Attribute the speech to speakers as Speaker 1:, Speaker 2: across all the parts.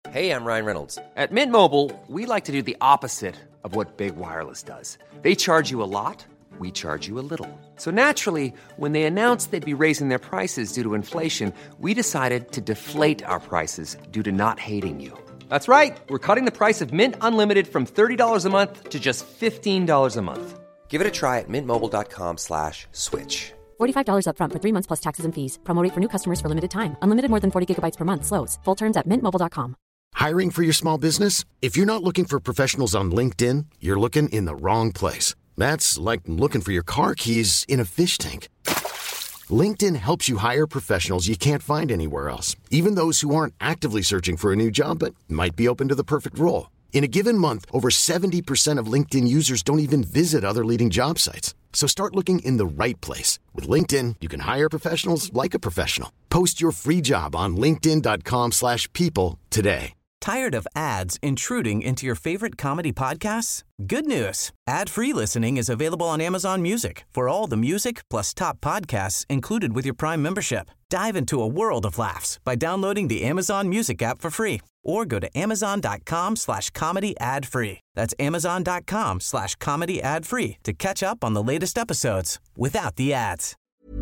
Speaker 1: Hey, I'm Ryan Reynolds. At Mint Mobile, we like to do the opposite of what Big Wireless does. They charge you a lot, we charge you a little. So naturally, when they announced they'd be raising their prices due to inflation, we decided to deflate our prices due to not hating you. That's right. We're cutting the price of Mint Unlimited from $30 a month to just $15 a month. Give it a try at mintmobile.com/switch.
Speaker 2: $45 up front for 3 months plus taxes and fees. Promo rate for new customers for limited time. Unlimited more than 40 gigabytes per month. Slows full terms at mintmobile.com.
Speaker 3: Hiring for your small business? If you're not looking for professionals on LinkedIn, you're looking in the wrong place. That's like looking for your car keys in a fish tank. LinkedIn helps you hire professionals you can't find anywhere else, even those who aren't actively searching for a new job but might be open to the perfect role. In a given month, over 70% of LinkedIn users don't even visit other leading job sites. So start looking in the right place. With LinkedIn, you can hire professionals like a professional. Post your free job on linkedin.com/people today.
Speaker 4: Tired of ads intruding into your favorite comedy podcasts? Good news. Ad-free listening is available on Amazon Music for all the music plus top podcasts included with your Prime membership. Dive into a world of laughs by downloading the Amazon Music app for free or go to amazon.com/comedy ad-free. That's amazon.com/comedy ad-free to catch up on the latest episodes without the ads.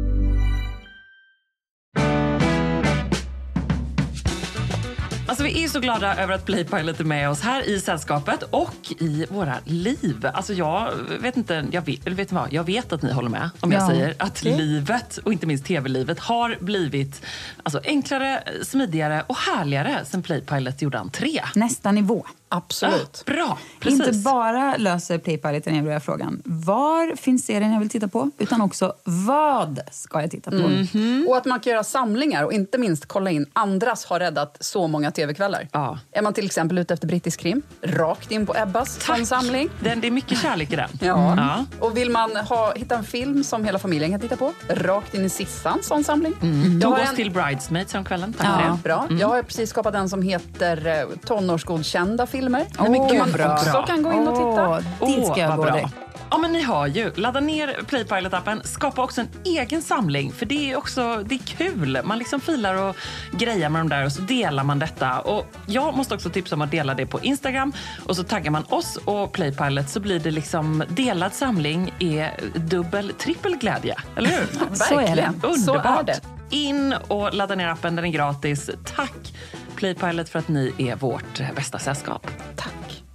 Speaker 5: Alltså vi är ju så glada över att Playpilot är med oss här i sällskapet och i våra liv. Alltså jag vet inte, jag vet att ni håller med om jag säger att livet och inte minst tv-livet har blivit alltså enklare, smidigare och härligare sen Playpilot gjorde entré.
Speaker 6: Nästa nivå.
Speaker 5: Absolut. Bra, precis.
Speaker 6: Inte bara löser Playpilot den eviga frågan. Var finns serien jag vill titta på? Utan också vad ska jag titta på?
Speaker 7: Och att man kan göra samlingar och inte minst kolla in andras har räddat så många tv-kvällar.
Speaker 5: Ja.
Speaker 7: Är man till exempel ute efter brittisk krim, rakt in på Ebbas samling.
Speaker 5: Det är mycket kärlek i den.
Speaker 7: Ja. Och vill man hitta en film som hela familjen kan titta på, rakt in i Sissans sån samling.
Speaker 5: Tog oss till Bridesmaids om kvällen. Tack för det.
Speaker 7: Bra. Jag har precis skapat en som heter tonårsgodkända filmer.
Speaker 6: Man
Speaker 7: också kan gå in och titta.
Speaker 6: Dit ska jag gå
Speaker 5: bra. Ja, men ni hör ju. Ladda ner Playpilot-appen. Skapa också en egen samling. För det är kul. Man liksom filar och grejer med dem där och så delar man detta. Och jag måste också tipsa om att dela det på Instagram. Och så taggar man oss och Playpilot så blir det liksom delad samling är dubbel, trippel glädje. Eller hur?
Speaker 6: Så är det.
Speaker 5: Underbart.
Speaker 7: Så är det.
Speaker 5: In och ladda ner appen, den är gratis. Tack Playpilot för att ni är vårt bästa sällskap.
Speaker 7: Tack.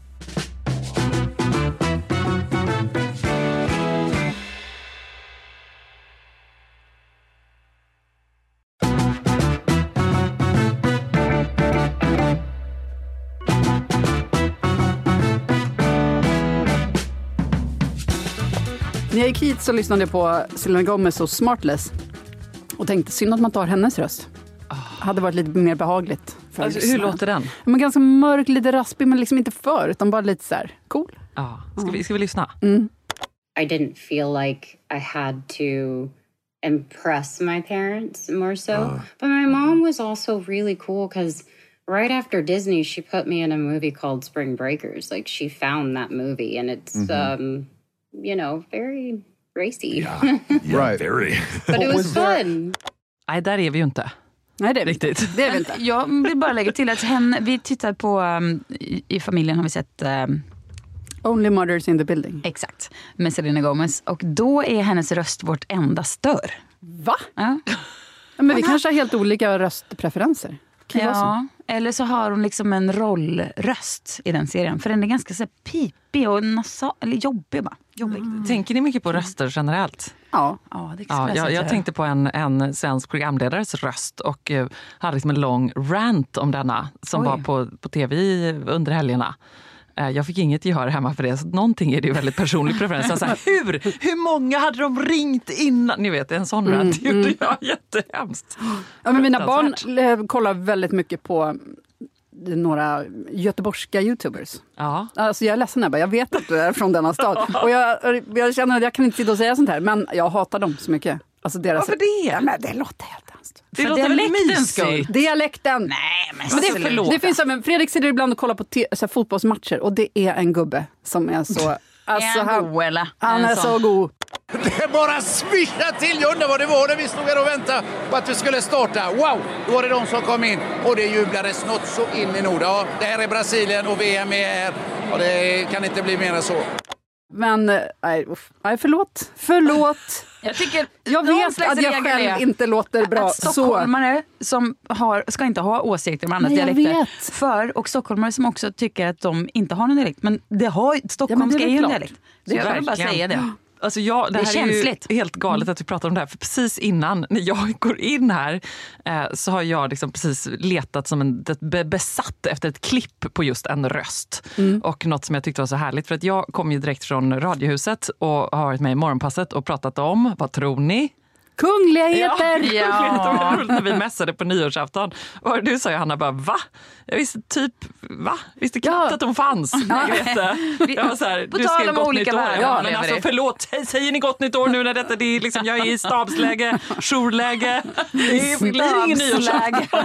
Speaker 7: När jag gick hit så lyssnade jag på Selena Gomez och Smartless och tänkte synd att man tar hennes röst. Hade varit lite mer behagligt.
Speaker 5: Alltså, hur låter den?
Speaker 7: Men ganska mörk, lite raspig men liksom inte för utan bara lite så här cool.
Speaker 5: Ja, ska vi lyssna?
Speaker 8: I didn't feel like I had to impress my parents more so. But my mom was also really cool because right after Disney, she put me in a movie called Spring Breakers. Like she found that movie and it's, very racy.
Speaker 9: Yeah, right. Very.
Speaker 8: But it was fun.
Speaker 5: Nej, där är vi ju inte.
Speaker 7: Nej, det är
Speaker 5: riktigt.
Speaker 7: Det är vi inte.
Speaker 6: Jag vill bara lägga till att vi tittar på, i familjen har vi sett...
Speaker 7: Only Mothers in the Building.
Speaker 6: Exakt, med Selena Gomez. Och då är hennes röst vårt enda stör.
Speaker 7: Va?
Speaker 6: Ja.
Speaker 7: Men vi kanske har helt olika röstpreferenser.
Speaker 6: Ja, eller så har hon liksom en rollröst i den serien. För den är ganska så pipig och eller jobbig bara.
Speaker 5: Tänker ni mycket på röster generellt?
Speaker 7: Ja.
Speaker 5: Jag tänkte på en svensk programledares röst och hade liksom en lång rant om denna som var på tv under helgerna. Jag fick inget gehör hemma för det, så någonting är det ju väldigt personlig preferens. Så här, hur många hade de ringt innan? Ni vet, en sån rant gjorde jag jättehemskt.
Speaker 7: Ja, men mina barn kollar väldigt mycket på några göteborgska YouTubers.
Speaker 5: Ja.
Speaker 7: Alltså jag är ledsen här, jag vet att du är från denna stad. Och jag känner att jag kan inte sitta och säga sånt här, men jag hatar dem så mycket. Alltså deras...
Speaker 5: Varför det?
Speaker 7: Ja, men det låter helt hemskt.
Speaker 5: Det låter väl mysigt.
Speaker 7: Dialekten.
Speaker 6: Nej,
Speaker 7: men det finns Fredrik sitter ibland och kollar på fotbollsmatcher och det är en gubbe som är så Alltså,
Speaker 6: Är han god eller?
Speaker 7: Han är så god.
Speaker 9: Det bara svischade till. Jag undrar vad det var när vi stod här och väntade på att vi skulle starta. Wow, då var det de som kom in och det jublades något så in i Nord. Ja, det här är Brasilien och VM är här och det kan inte bli mer än så.
Speaker 7: Men, nej, förlåt. Jag vet att jag själv inte låter bra.
Speaker 6: Att stockholmare som ska inte ha åsikter om andra dialekter. Och stockholmare som också tycker att de inte har någon dialekt. Men Stockholm ska ju en dialekt. Så jag vill bara säga det.
Speaker 5: Alltså det här är känsligt. Ju helt galet att vi pratar om det här. För precis innan, när jag går in här, så har jag liksom precis letat som besatt efter ett klipp på just en röst. Och något som jag tyckte var så härligt. För att jag kom ju direkt från Radiohuset och har varit med i Morgonpasset och pratat om, vad tror ni?
Speaker 7: Kungligheter!
Speaker 5: Ja. När vi mässade på nyårsafton. Och du sa ju, Hanna, bara, va? Jag visste Visste knappt att de fanns. Jag var så här,
Speaker 6: på
Speaker 5: du
Speaker 6: tal
Speaker 5: skrev
Speaker 6: om
Speaker 5: gott
Speaker 6: olika
Speaker 5: nytt år.
Speaker 6: världar.
Speaker 5: Men alltså, förlåt, säger ni gott nytt år nu när detta, det är liksom, jag är i stabsläge, jourläge. Det blir ingen nyårsafton.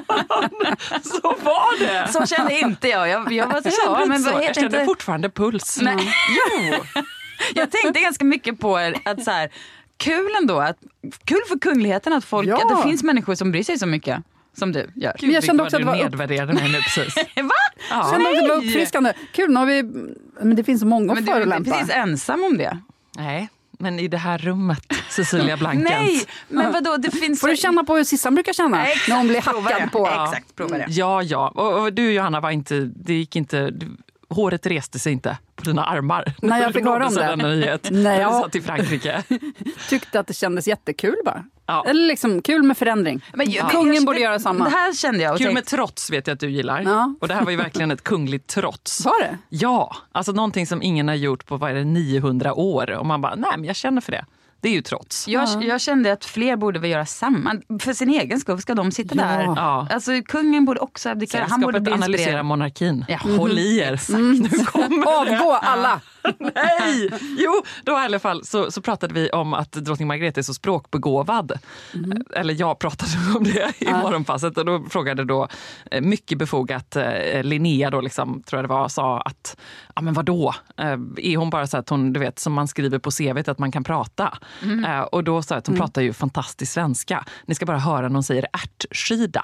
Speaker 5: Så var det.
Speaker 6: Så kände inte jag. Jag var så, men
Speaker 5: jag kände fortfarande puls.
Speaker 6: Nej.
Speaker 5: Jo.
Speaker 6: Jag tänkte ganska mycket på att så här, kul ändå, kul för kungligheten att folk, att det finns människor som bryr sig så mycket som du gör.
Speaker 5: Gud,
Speaker 7: jag kände också
Speaker 5: att
Speaker 7: det var
Speaker 5: nedvärderade mig nu precis.
Speaker 6: Va?
Speaker 7: Ja. Kände att det var uppfriskande. Kul, nu har vi, men det finns så många att förolämpa.
Speaker 6: Du är precis ensam om det.
Speaker 5: Nej, men i det här rummet, Cecilia Blankens.
Speaker 6: Nej, men vadå, det finns...
Speaker 7: Får du känna på hur Sissan brukar känna när hon blir hackad på?
Speaker 6: Exakt, prova det.
Speaker 5: Ja. Och du, Johanna, det gick inte... Håret reste sig inte på dina armar.
Speaker 7: Nej, jag fick höra om det.
Speaker 5: Nej, jag satt i Frankrike.
Speaker 7: Tyckte att det kändes jättekul bara.
Speaker 5: Ja.
Speaker 7: Eller liksom kul med förändring. Men kungen borde göra samma.
Speaker 6: Det här kände jag.
Speaker 5: Kul med trots vet jag att du gillar.
Speaker 7: Ja.
Speaker 5: Och det här var ju verkligen ett kungligt trots.
Speaker 7: Var det?
Speaker 5: Ja, alltså någonting som ingen har gjort på 900 år. Och man bara, nej men jag känner för det. Det är ju trots.
Speaker 6: Jag kände att fler borde väl göra samma. För sin egen skull ska de sitta där.
Speaker 5: Ja.
Speaker 6: Alltså kungen borde också abdikera. Han borde bli
Speaker 5: analysera monarkin. Ja. Håll i er. Nu kommer
Speaker 7: avgå alla.
Speaker 5: Nej! Jo, då i alla fall så pratade vi om att drottning Margrethe är så språkbegåvad. Eller jag pratade om det i Morgonpasset och då frågade då mycket befogat Linnea då liksom, tror jag det var, sa att ja men vadå? Är hon bara så att hon, du vet, som man skriver på CV:t att man kan prata? Och då sa jag att hon pratar ju fantastisk svenska. Ni ska bara höra när hon säger ärtskida.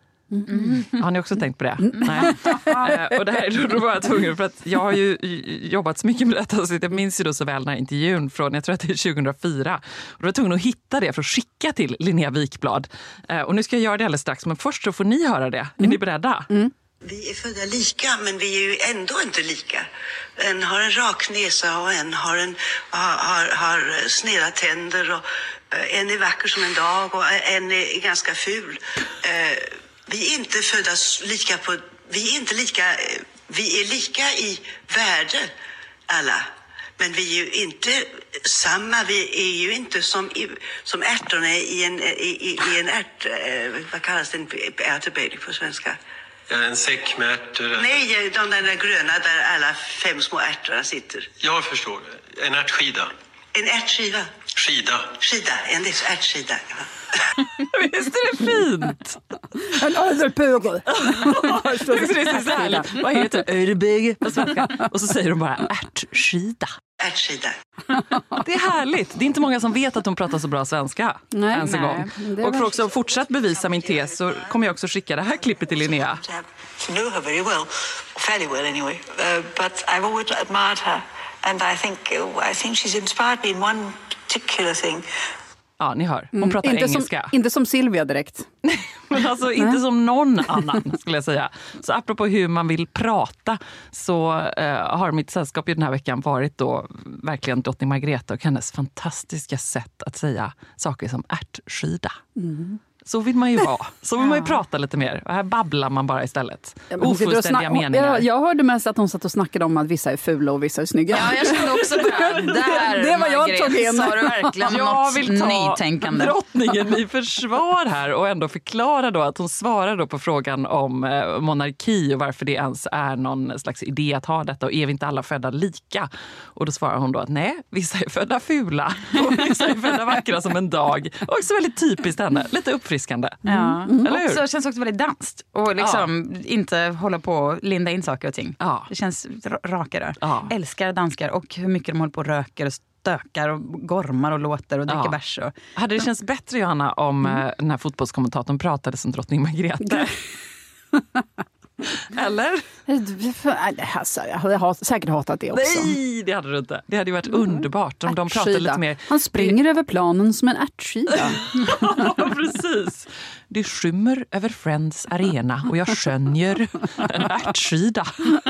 Speaker 5: Har ni också tänkt på det? Nej. Och det här, då var jag tvungen för att jag har ju jobbat så mycket med detta så jag minns ju då så väl den här intervjun från, jag tror att det är 2004. Och då var jag tvungen att hitta det för att skicka till Linnea Wikblad. Och nu ska jag göra det alldeles strax, men först så får ni höra det. Är ni beredda?
Speaker 10: Vi är födda lika, men vi är ju ändå inte lika. En har en rak näsa och en har sneda tänder och en är vacker som en dag och en är ganska ful. Vi är inte födda lika på... Vi är inte lika... Vi är lika i värde, alla. Men vi är ju inte samma. Vi är ju inte som ärtorna i en ärt... Vad kallas det? Ärtebaby på svenska?
Speaker 11: Ja, en säck med ärtor.
Speaker 10: Nej, de där gröna där alla 5 små ärtorna sitter.
Speaker 11: Jag förstår. En ärtskida.
Speaker 10: En ärtskiva. Skida, en ärtskida. Ja.
Speaker 5: Visst är det fint?
Speaker 7: En överpögel.
Speaker 5: Vad heter överbög på svenska? Och så säger de bara ärtskida.
Speaker 10: Ärtskida.
Speaker 5: Det är härligt. Det är inte många som vet att de pratar så bra svenska. Nej. Och för också fortsatt bevisa min tes så kommer jag också skicka det här klippet till Linnea.
Speaker 10: To know her very well, fairly well anyway. But I've always admired her, and I think she's inspired me in one particular thing.
Speaker 5: Ja, ni hör. Hon pratar engelska.
Speaker 7: Inte som Silvia direkt.
Speaker 5: Men alltså inte som någon annan skulle jag säga. Så apropå hur man vill prata så har mitt sällskap i den här veckan varit då verkligen drottning Margrethe och hennes fantastiska sätt att säga saker som ärtskida. Så vill man ju vara. Så vill man ju prata lite mer. Och här babblar man bara istället. Ofullständiga meningar.
Speaker 7: Jag hörde mest att hon satt och snackade om att vissa är fula och vissa är snygga.
Speaker 6: Ja, jag kände också det var jag tog in. Sa du verkligen
Speaker 5: jag vill ta
Speaker 6: nytänkande.
Speaker 5: Drottningen i försvar här och ändå förklara då att hon svarar då på frågan om monarki och varför det ens är någon slags idé att ha detta och är vi inte alla födda lika? Och då svarar hon då att nej, vissa är födda fula och vissa är födda vackra som en dag. Och också väldigt typiskt henne. Lite uppfriskande.
Speaker 6: Ja.
Speaker 5: Eller hur?
Speaker 6: Också, känns också väldigt danskt. Och liksom inte hålla på och linda in saker och ting.
Speaker 5: Ja.
Speaker 6: Det känns rakare.
Speaker 5: Ja.
Speaker 6: Älskar danskar och hur mycket de håller på och röker och stökar och gormar och låter och dricker bärs.
Speaker 5: Hade det känts bättre, Johanna, om den här fotbollskommentatorn pratade som drottning Margrethe? Eller?
Speaker 7: Alltså, jag hade säkert hatat det också.
Speaker 5: Nej, det hade du inte. Det hade ju varit underbart om de pratade lite mer.
Speaker 7: Han springer över planen som en ärtskida.
Speaker 5: Ja, precis. Det skymmer över Friends arena och jag skönjer en ärtskida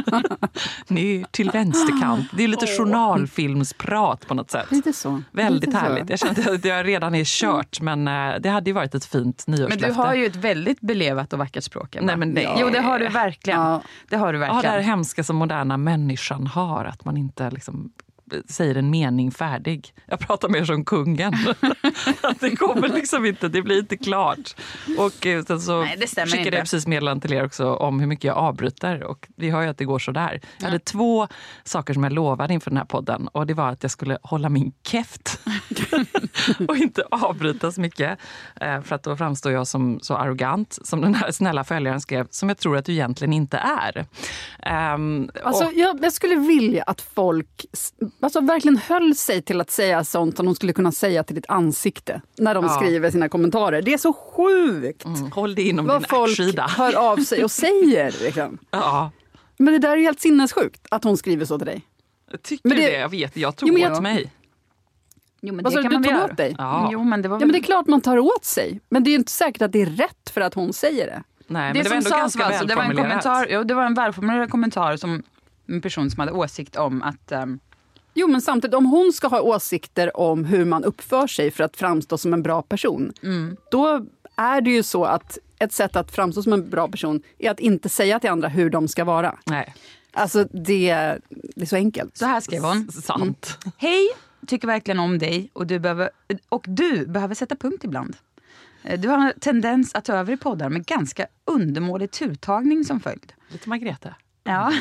Speaker 5: ner till vänsterkant. Det är lite journalfilmsprat på något sätt.
Speaker 7: Lite så.
Speaker 5: Väldigt
Speaker 7: lite
Speaker 5: härligt.
Speaker 7: Så.
Speaker 5: Jag kände att jag redan är kört, men det hade ju varit ett fint nyårslöfte.
Speaker 6: Men du har ju ett väldigt belevat och vackert språk.
Speaker 5: Nej, men det...
Speaker 6: Jo, det har du verkligen. Ja. Det har du verkligen.
Speaker 5: Ja, det här hemska som moderna människan har, att man inte liksom säger en mening färdig. Jag pratar mer som kungen. Det kommer liksom inte, det blir inte klart. Och sen så skickade jag precis meddelande till er också om hur mycket jag avbryter. Och vi hör ju att det går så där. Jag hade 2 saker som jag lovade inför den här podden. Och det var att jag skulle hålla min käft. Och inte avbryta så mycket. För att då framstår jag som så arrogant som den här snälla följaren skrev. Som jag tror att du egentligen inte är.
Speaker 7: Alltså, jag skulle vilja att folk... Alltså verkligen höll sig till att säga sånt som de skulle kunna säga till ditt ansikte när de skriver sina kommentarer. Det är så sjukt.
Speaker 5: Håll det inom
Speaker 7: vad
Speaker 5: din
Speaker 7: folk
Speaker 5: ärtsida.
Speaker 7: hör av sig och säger. Liksom.
Speaker 5: Ja.
Speaker 7: Men det där är helt sinnessjukt att hon skriver så till dig.
Speaker 5: Tycker du det? Jag vet, jag tog åt mig.
Speaker 6: Jo, men
Speaker 7: det kan man
Speaker 6: göra.
Speaker 7: Åt dig?
Speaker 5: Ja.
Speaker 6: Jo, men det var väl...
Speaker 7: Ja, men det är klart man tar åt sig. Men det är ju inte säkert att det är rätt för att hon säger det.
Speaker 5: Nej,
Speaker 6: det
Speaker 5: men det var ändå ganska
Speaker 6: alltså, det var en kommentar, det var en välformulerad kommentar som en person som hade åsikt om att...
Speaker 7: Jo, men samtidigt, om hon ska ha åsikter om hur man uppför sig för att framstå som en bra person, då är det ju så att ett sätt att framstå som en bra person är att inte säga till andra hur de ska vara.
Speaker 5: Nej.
Speaker 7: Alltså, det är så enkelt.
Speaker 6: Så här skrev hon.
Speaker 5: Sant.
Speaker 6: Hej, tycker verkligen om dig och du behöver sätta punkt ibland. Du har en tendens att ta över i poddar med ganska undermålig turtagning som följd.
Speaker 5: Lite Margrethe.
Speaker 6: Ja.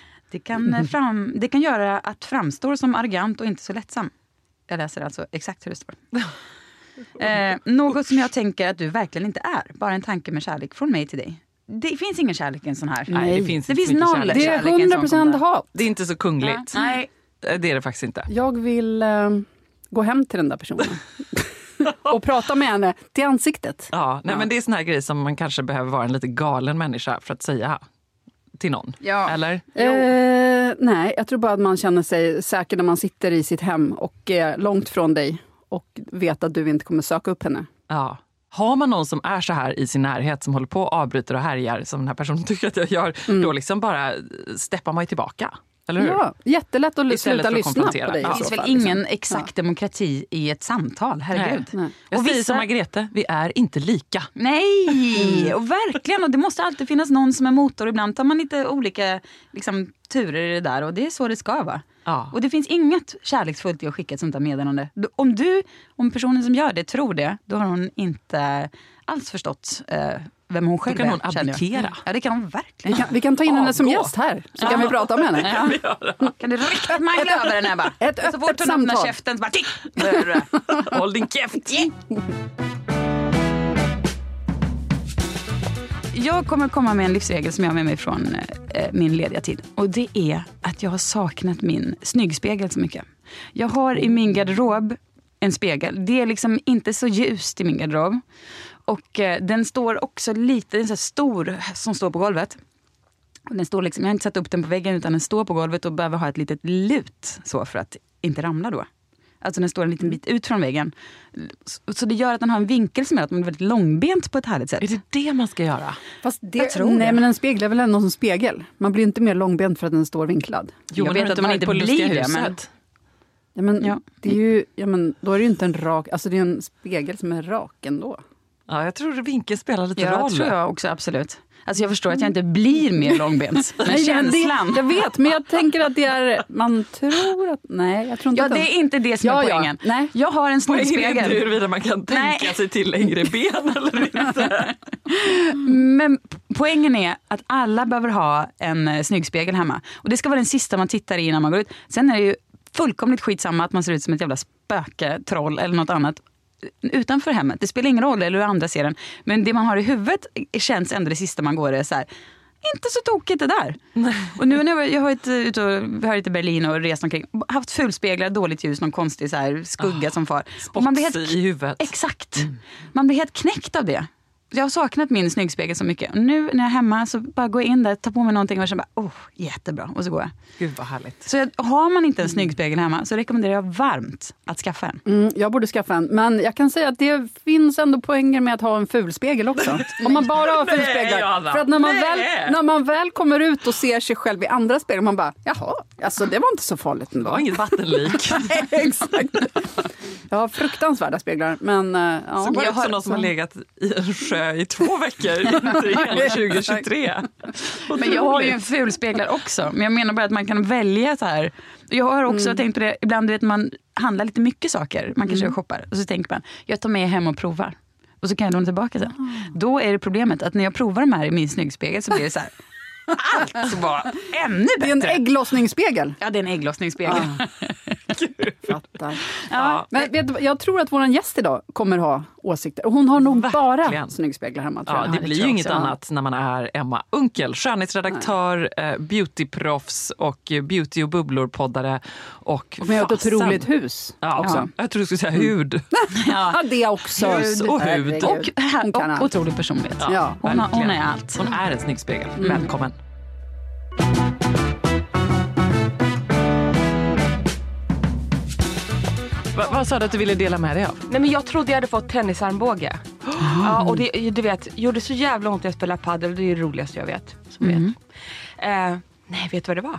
Speaker 6: Det kan göra att framstår som arrogant och inte så lättsam. Jag läser alltså exakt hur det står. Något som jag tänker att du verkligen inte är. Bara en tanke med kärlek från mig till dig. Det finns ingen kärlek i en sån här.
Speaker 5: Nej, det finns
Speaker 6: noll
Speaker 5: kärlek.
Speaker 7: Det är 100% hat.
Speaker 5: Det är inte så kungligt.
Speaker 6: Nej.
Speaker 5: Det är det faktiskt inte.
Speaker 7: Jag vill gå hem till den där personen. Och prata med henne till ansiktet.
Speaker 5: Ja, men det är sån här grej som man kanske behöver vara en lite galen människa för att säga till någon.
Speaker 6: Ja.
Speaker 5: Eller?
Speaker 7: Nej, jag tror bara att man känner sig säker när man sitter i sitt hem och är långt från dig och vet att du inte kommer söka upp henne.
Speaker 5: Ja. Har man någon som är så här i sin närhet som håller på och avbryter och härjar som den här personen tycker att jag gör, då liksom bara steppar man ju tillbaka. Eller hur?
Speaker 7: Ja, jättelätt att sluta lyssna på dig.
Speaker 6: Det finns väl ingen exakt demokrati i ett samtal, herregud.
Speaker 5: Nej. Jag säger som Margrethe, vi är inte lika.
Speaker 6: Nej, och verkligen. Och det måste alltid finnas någon som är motor. Ibland tar man lite olika turer i det där och det är så det ska vara.
Speaker 5: Ja.
Speaker 6: Och det finns inget kärleksfullt i att skicka ett sånt där meddelande. Om personen som gör det tror det, då har hon inte alls förstått vem hon själv är.
Speaker 5: Då kan hon abdikera.
Speaker 6: Ja, det kan hon verkligen.
Speaker 7: Vi kan ta in henne som gäst här, så kan vi prata med henne.
Speaker 6: Ja. Kan du riktigt mangla över den här bara?
Speaker 7: Ett öppet
Speaker 6: så fort hon
Speaker 7: samtal.
Speaker 6: öppnar käften så bara tick!
Speaker 5: Håll din käft!
Speaker 6: Jag kommer komma med en livsregel som jag har med mig från min lediga tid. Och det är att jag har saknat min snyggspegel så mycket. Jag har i min garderob en spegel. Det är liksom inte så ljust i min garderob. Och den står också lite, den är så stor som står på golvet. Och den står liksom, jag har inte satt upp den på väggen utan den står på golvet och behöver ha ett litet lut så för att inte ramla då. Alltså den står en liten bit ut från väggen. Så det gör att den har en vinkel som gör att man är väldigt långbent på ett härligt sätt.
Speaker 5: Är det det man ska göra?
Speaker 7: Fast men den speglar väl ändå som spegel. Man blir inte mer långbent för att den står vinklad.
Speaker 6: Jo, jag vet att man inte blir det, men...
Speaker 7: Ja, men det är ju, då är det ju inte en rak, alltså det är en spegel som är rak ändå.
Speaker 5: Ja, jag tror vinkeln spelar lite roll.
Speaker 6: Ja, tror jag också, absolut. Alltså jag förstår att jag inte blir mer långbent. Men känslan.
Speaker 7: Jag vet, men jag tänker att det är, man tror att, nej, jag tror inte
Speaker 6: att det är inte det som är poängen.
Speaker 7: Nej.
Speaker 6: Jag har en snyggspegel.
Speaker 5: Poängen är inte huruvida man kan tänka sig till längre ben eller inte.
Speaker 6: Men poängen är att alla behöver ha en snyggspegel hemma. Och det ska vara den sista man tittar i innan man går ut. Sen är det ju fullkomligt skitsamma att man ser ut som ett jävla spöke, troll eller något annat. utanför hemmet. Det spelar ingen roll eller hur andra ser den. Men det man har i huvudet känns ändå det sista man går är så här, inte så tokigt det där. Och nu när jag har varit i Berlin och rest omkring, haft fulspeglar, dåligt ljus, någon konstig så här skugga som far. Och man blir helt
Speaker 5: i huvudet.
Speaker 6: Exakt. Man blir helt knäckt av det. Jag har saknat min snyggspegel så mycket. Och nu när jag är hemma så bara går jag in där, tar på mig någonting och känner bara, jättebra. Och så går jag.
Speaker 5: Gud vad härligt.
Speaker 6: Så har man inte en snyggspegel hemma så rekommenderar jag varmt att skaffa en.
Speaker 7: Jag borde skaffa en. Men jag kan säga att det finns ändå poänger med att ha en fulspegel också. Om man bara har fulspeglar. För att när man väl kommer ut och ser sig själv i andra speglar, man bara, jaha, alltså det var inte så farligt ändå.
Speaker 5: Det var inget vattenlik.
Speaker 7: Nej, exakt. Jag har fruktansvärda speglar. Men,
Speaker 5: så går det som någon som har legat i en sjö i 2 veckor i hela 2023.
Speaker 6: Men jag har ju en fulspeglar också. Men jag menar bara att man kan välja så här. Jag har också tänkt på det, ibland vet man handlar lite mycket saker. Man kanske shoppar. Och så tänker man, jag tar med hem och provar. Och så kan jag låna tillbaka sen. Då är det problemet att när jag provar de här i min snyggspegel så blir det så här. Allt var ännu bättre.
Speaker 7: Det är en ägglossningsspegel.
Speaker 6: Ja, det är en ägglossningsspegel.
Speaker 7: Fattar. Ja. Men jag tror att våran gäst idag kommer ha åsikter. Och hon har nog bara snyggspeglar hemma. Tror jag.
Speaker 5: Det blir ju inget annat när man är Emma Unkel. Skönhetsredaktör, beautyproffs och beauty- och bubblor-poddare. Och
Speaker 7: med ett otroligt hus också.
Speaker 5: Ja. Jag tror du skulle säga hud.
Speaker 7: Ja, det också.
Speaker 5: Hus och hud.
Speaker 6: Och otrolig personlighet.
Speaker 7: Ja,
Speaker 6: hon är allt.
Speaker 5: Hon är en snyggspegel. Välkommen. Vad sa du att du ville dela med dig av?
Speaker 12: Nej, men jag trodde jag hade fått tennisarmbåge. Ja, och det, du vet, gjorde så jävla ont att jag spelar paddel. Det är det roligaste jag vet. Nej, vet du vad det var?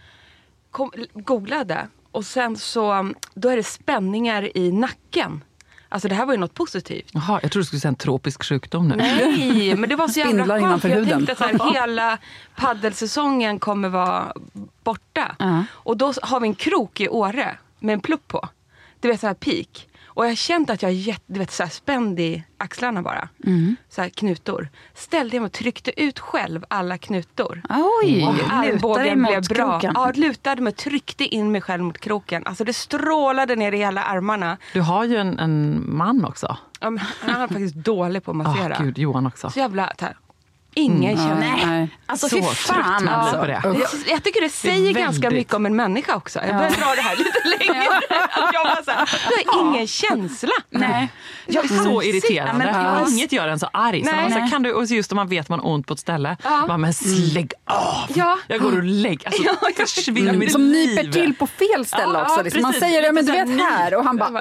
Speaker 12: Googlade. Och sen så, då är det spänningar i nacken. Alltså det här var ju något positivt.
Speaker 5: Jaha, jag tror du skulle säga en tropisk sjukdom nu.
Speaker 12: Nej, men det var så jävla skönt. Jag tänkte så här, hela paddelsäsongen kommer vara borta. Och då har vi en krok i Åre med en plupp på. Du vet, så här peak. Och jag har känt att jag är så här spänd i axlarna bara. Så här knutor. Ställde jag mig och tryckte ut själv alla knutor.
Speaker 6: Oj,
Speaker 12: och armbågen blev bra.
Speaker 6: Kroken.
Speaker 12: Ja, lutade mig och tryckte in mig själv mot kroken. Alltså det strålade ner i hela armarna.
Speaker 5: Du har ju en man också.
Speaker 12: Han är faktiskt dålig på att massera.
Speaker 5: Gud, Johan också.
Speaker 12: Så jävla... Ingen känner.
Speaker 6: Nej. Alltså fy fan alltså.
Speaker 5: På det.
Speaker 12: Jag tycker det säger ganska mycket om en människa också. Jag börjar dra det här lite längre. Jag bara så här, du har ingen känsla.
Speaker 6: Nej.
Speaker 5: Jag är så irriterande.
Speaker 6: Men,
Speaker 5: inget gör en så arg. Så kan du, och just om man vet man har ont på ett ställe. Men lägg av.
Speaker 12: Ja.
Speaker 5: Jag går och lägg. Alltså,
Speaker 7: som nyper till på fel ställe också. Liksom. Man säger det, men du vet här. Och han bara...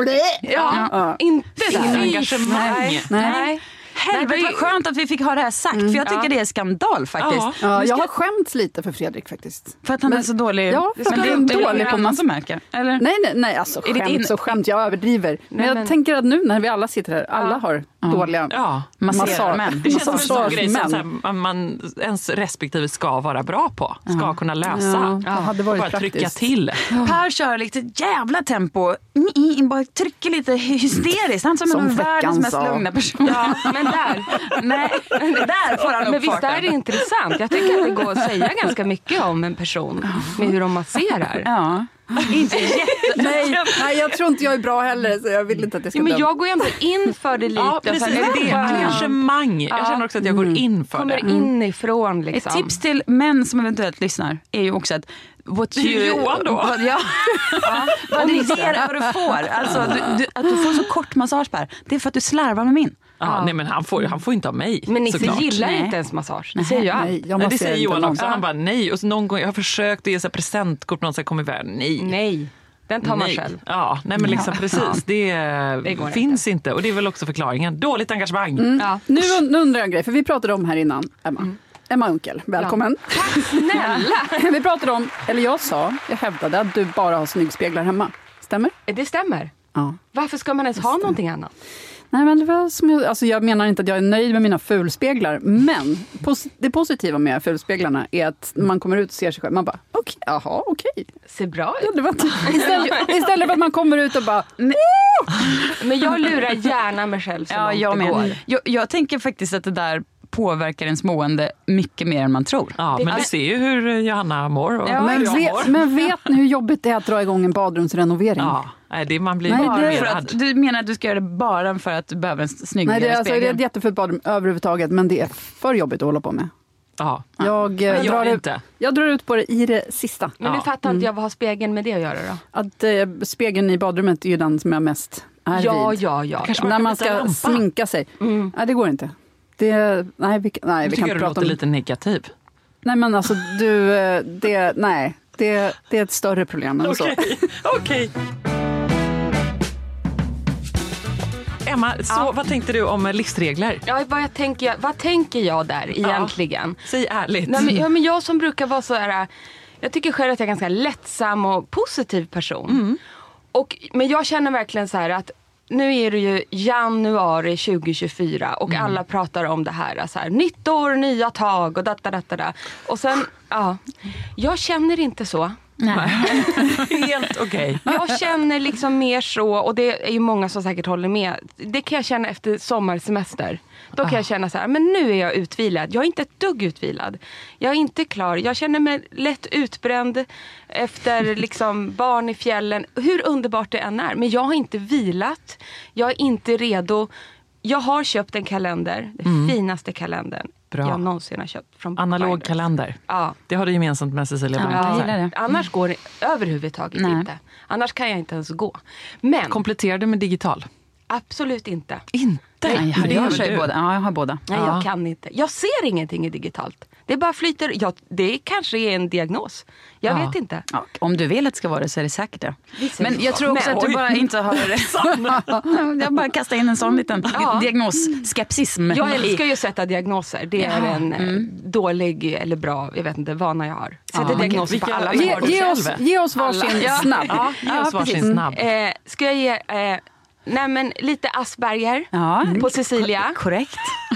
Speaker 12: Inte
Speaker 5: där. Engagemang.
Speaker 6: Nej. Helvete vad skönt att vi fick ha det här sagt. För jag tycker det är skandal faktiskt.
Speaker 7: Ja, jag har skämts lite för Fredrik faktiskt.
Speaker 6: För att han är så dålig.
Speaker 7: Ja,
Speaker 6: men det är dålig på man som märker. Eller?
Speaker 7: Nej, alltså skämt, jag överdriver. Men jag tänker att nu när vi alla sitter här, alla har dåliga
Speaker 6: masserarmän.
Speaker 5: Det känns som en sån grej som man ens respektive ska vara bra på. Ska kunna lösa.
Speaker 7: Ja, hade varit
Speaker 5: bara
Speaker 7: praktiskt.
Speaker 5: trycka till.
Speaker 6: Per kör lite jävla tempo. Bara trycker lite hysteriskt. Han som är världens mest lugna person.
Speaker 12: Ja, men där. Nej, där får han upp. Men visst är det intressant. Jag tycker att det går att säga ganska mycket om en person med hur de masserar.
Speaker 6: Ja. Inte
Speaker 7: nej, jag tror inte jag är bra heller, så jag vill inte att det ska
Speaker 12: men jag går ändå in för det lite.
Speaker 5: Ja, precis. Det är engagemang. Jag känner också att jag går in för
Speaker 12: kommer
Speaker 5: det.
Speaker 12: Kommer inifrån liksom.
Speaker 6: Ett tips till män som eventuellt lyssnar är ju också att
Speaker 5: Johan då?
Speaker 6: Vad du ger vad du får. Alltså, att du får så kort massage Per. Det är för att du slarvar med min.
Speaker 5: Nej, men han får inte av mig.
Speaker 12: Men Nisse
Speaker 5: såklart.
Speaker 12: gillar inte ens massage. Det säger jag.
Speaker 7: Nej,
Speaker 5: det säger Johan också. Han bara nej. Och så någon gång jag har försökt att ge sig presentkort någon som kommer iväg. Nej.
Speaker 12: Den tar man själv.
Speaker 5: Ja, nej men liksom precis. Det finns inte. Och det är väl också förklaringen. Dåligt engagemang.
Speaker 7: Ja. Nu undrar jag en grej. För vi pratade om här innan, Emma Unkel, välkommen.
Speaker 12: Tack snälla.
Speaker 7: Vi pratade om, eller jag hävdade att du bara har snyggspeglar hemma. Stämmer?
Speaker 12: Det stämmer.
Speaker 7: Ja.
Speaker 12: Varför ska man ens ha någonting annat?
Speaker 7: Nej, men det var som jag menar inte att jag är nöjd med mina fulspeglar, men det positiva med fulspeglarna är att man kommer ut och ser sig själv, man bara, okej.
Speaker 12: Ser bra ut.
Speaker 7: Ja, det var istället för att man kommer ut och bara,
Speaker 12: Men jag lurar gärna mig själv så långt
Speaker 6: jag
Speaker 12: det går.
Speaker 6: Jag tänker faktiskt att det där påverkar ens mående mycket mer än man tror.
Speaker 5: Ja, men du ser ju hur Johanna mår. Och
Speaker 7: men vet ni hur jobbigt det är att dra igång en badrumsrenovering?
Speaker 5: Ja, man blir bara
Speaker 6: du menar att du ska göra det bara för att du behöver en snyggare
Speaker 7: spegel?
Speaker 6: spegel?
Speaker 7: Nej, det är ett jättefult badrum överhuvudtaget, men det är för jobbigt att hålla på med.
Speaker 5: Ja.
Speaker 7: Jag drar ut på det i det sista.
Speaker 12: Men nu fattar inte jag vad har spegeln med det att göra då?
Speaker 7: Att spegeln i badrummet är ju den som jag mest är vid.
Speaker 12: Ja.
Speaker 7: När man ska sminka sig. Nej, det går inte. Vi kan inte prata om...
Speaker 5: lite negativ.
Speaker 7: Nej, men alltså det är ett större problem än så.
Speaker 5: Okej. Emma, vad tänkte du om livsregler?
Speaker 12: Ja, vad tänker jag där egentligen?
Speaker 5: Säg ärligt.
Speaker 12: Nej, men jag som brukar vara så här, jag tycker själv att jag är en ganska lättsam och positiv person. Men jag känner verkligen så här att nu är det ju januari 2024 och alla pratar om det här, så här nytt år, nya tag och da. Och sen, jag känner inte så.
Speaker 5: Nej. Helt okej.
Speaker 12: Jag känner liksom mer så, och det är ju många som säkert håller med. Det kan jag känna efter sommarsemester. Då kan jag känna så här, men nu är jag utvilad. Jag är inte ett dugg utvilad. Jag är inte klar. Jag känner mig lätt utbränd efter liksom barn i fjällen. Hur underbart det än är. Men jag har inte vilat. Jag är inte redo. Jag har köpt en kalender. Den finaste kalendern jag någonsin har köpt. Från
Speaker 5: analog kalender.
Speaker 12: Ja.
Speaker 5: Det har du gemensamt med Cecilia Brink.
Speaker 12: Annars går det överhuvudtaget inte. Annars kan jag inte ens gå. Men
Speaker 5: kompletterar du med digital?
Speaker 12: Absolut inte.
Speaker 5: Inte?
Speaker 6: Nej, jag har båda.
Speaker 12: Nej, jag kan inte. Jag ser ingenting i digitalt. Det bara flyter. Det kanske är en diagnos. Jag vet inte.
Speaker 6: Ja, om du vill att det ska vara det så är det säkert det. Men jag tror också att du bara inte har det. Jag bara kastar in en sån liten diagnosskepsism.
Speaker 12: Jag älskar ju att sätta diagnoser. Det är en dålig eller bra, jag vet inte, vana jag har. Sätta diagnoser på alla.
Speaker 7: Ge oss varsin snabb.
Speaker 5: Ge oss varsin snabb.
Speaker 12: Ska jag ge... Nej, men lite Asperger på Cecilia.
Speaker 6: Korrekt.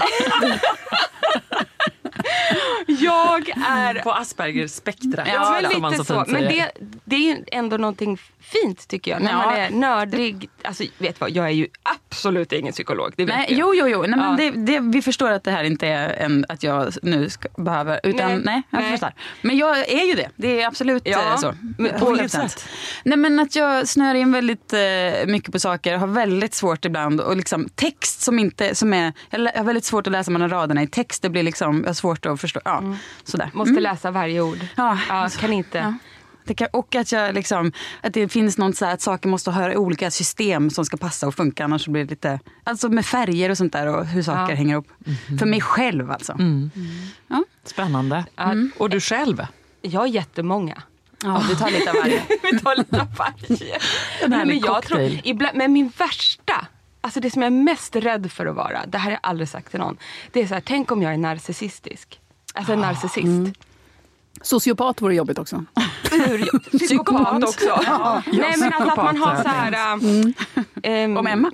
Speaker 12: Jag är
Speaker 5: på Aspergers spektra.
Speaker 12: Ja, lite så. Men det är ju ändå någonting fint, tycker jag. När man är nördig. Alltså, vet vad, jag är ju absolut ingen psykolog. Det vet
Speaker 6: jo. Nej, men vi förstår att det här inte är att jag nu behöver. Utan jag förstår. Men jag är ju det. Det är absolut så.
Speaker 5: På vilket sätt?
Speaker 6: Nej, men att jag snör in väldigt mycket på saker. Har väldigt svårt ibland. Och liksom text som är... Jag har väldigt svårt att läsa mellan raderna i text. Det blir liksom... Jag har svårt att förstå. Ja, sådär.
Speaker 12: Måste läsa varje ord. Ja, kan inte...
Speaker 6: Ja. Och att jag liksom, att det finns något så här att saker måste ha olika system som ska passa och funka, annars så blir det lite, alltså med färger och sånt där och hur saker hänger upp. För mig själv alltså.
Speaker 5: Ja. Spännande. Och du själv?
Speaker 12: Jag har jättemånga.
Speaker 6: Ja, du tar lite av varje.
Speaker 12: Vi tar lite av varje. Men jag tror, men min värsta, alltså det som jag är mest rädd för att vara, det här har jag aldrig sagt till någon, det är så här, tänk om jag är narcissistisk. Alltså en narcissist.
Speaker 7: Sociopat vore jobbigt också.
Speaker 12: Psykopat också. Ja. Nej, men alltså att man har så här...
Speaker 6: om Emma?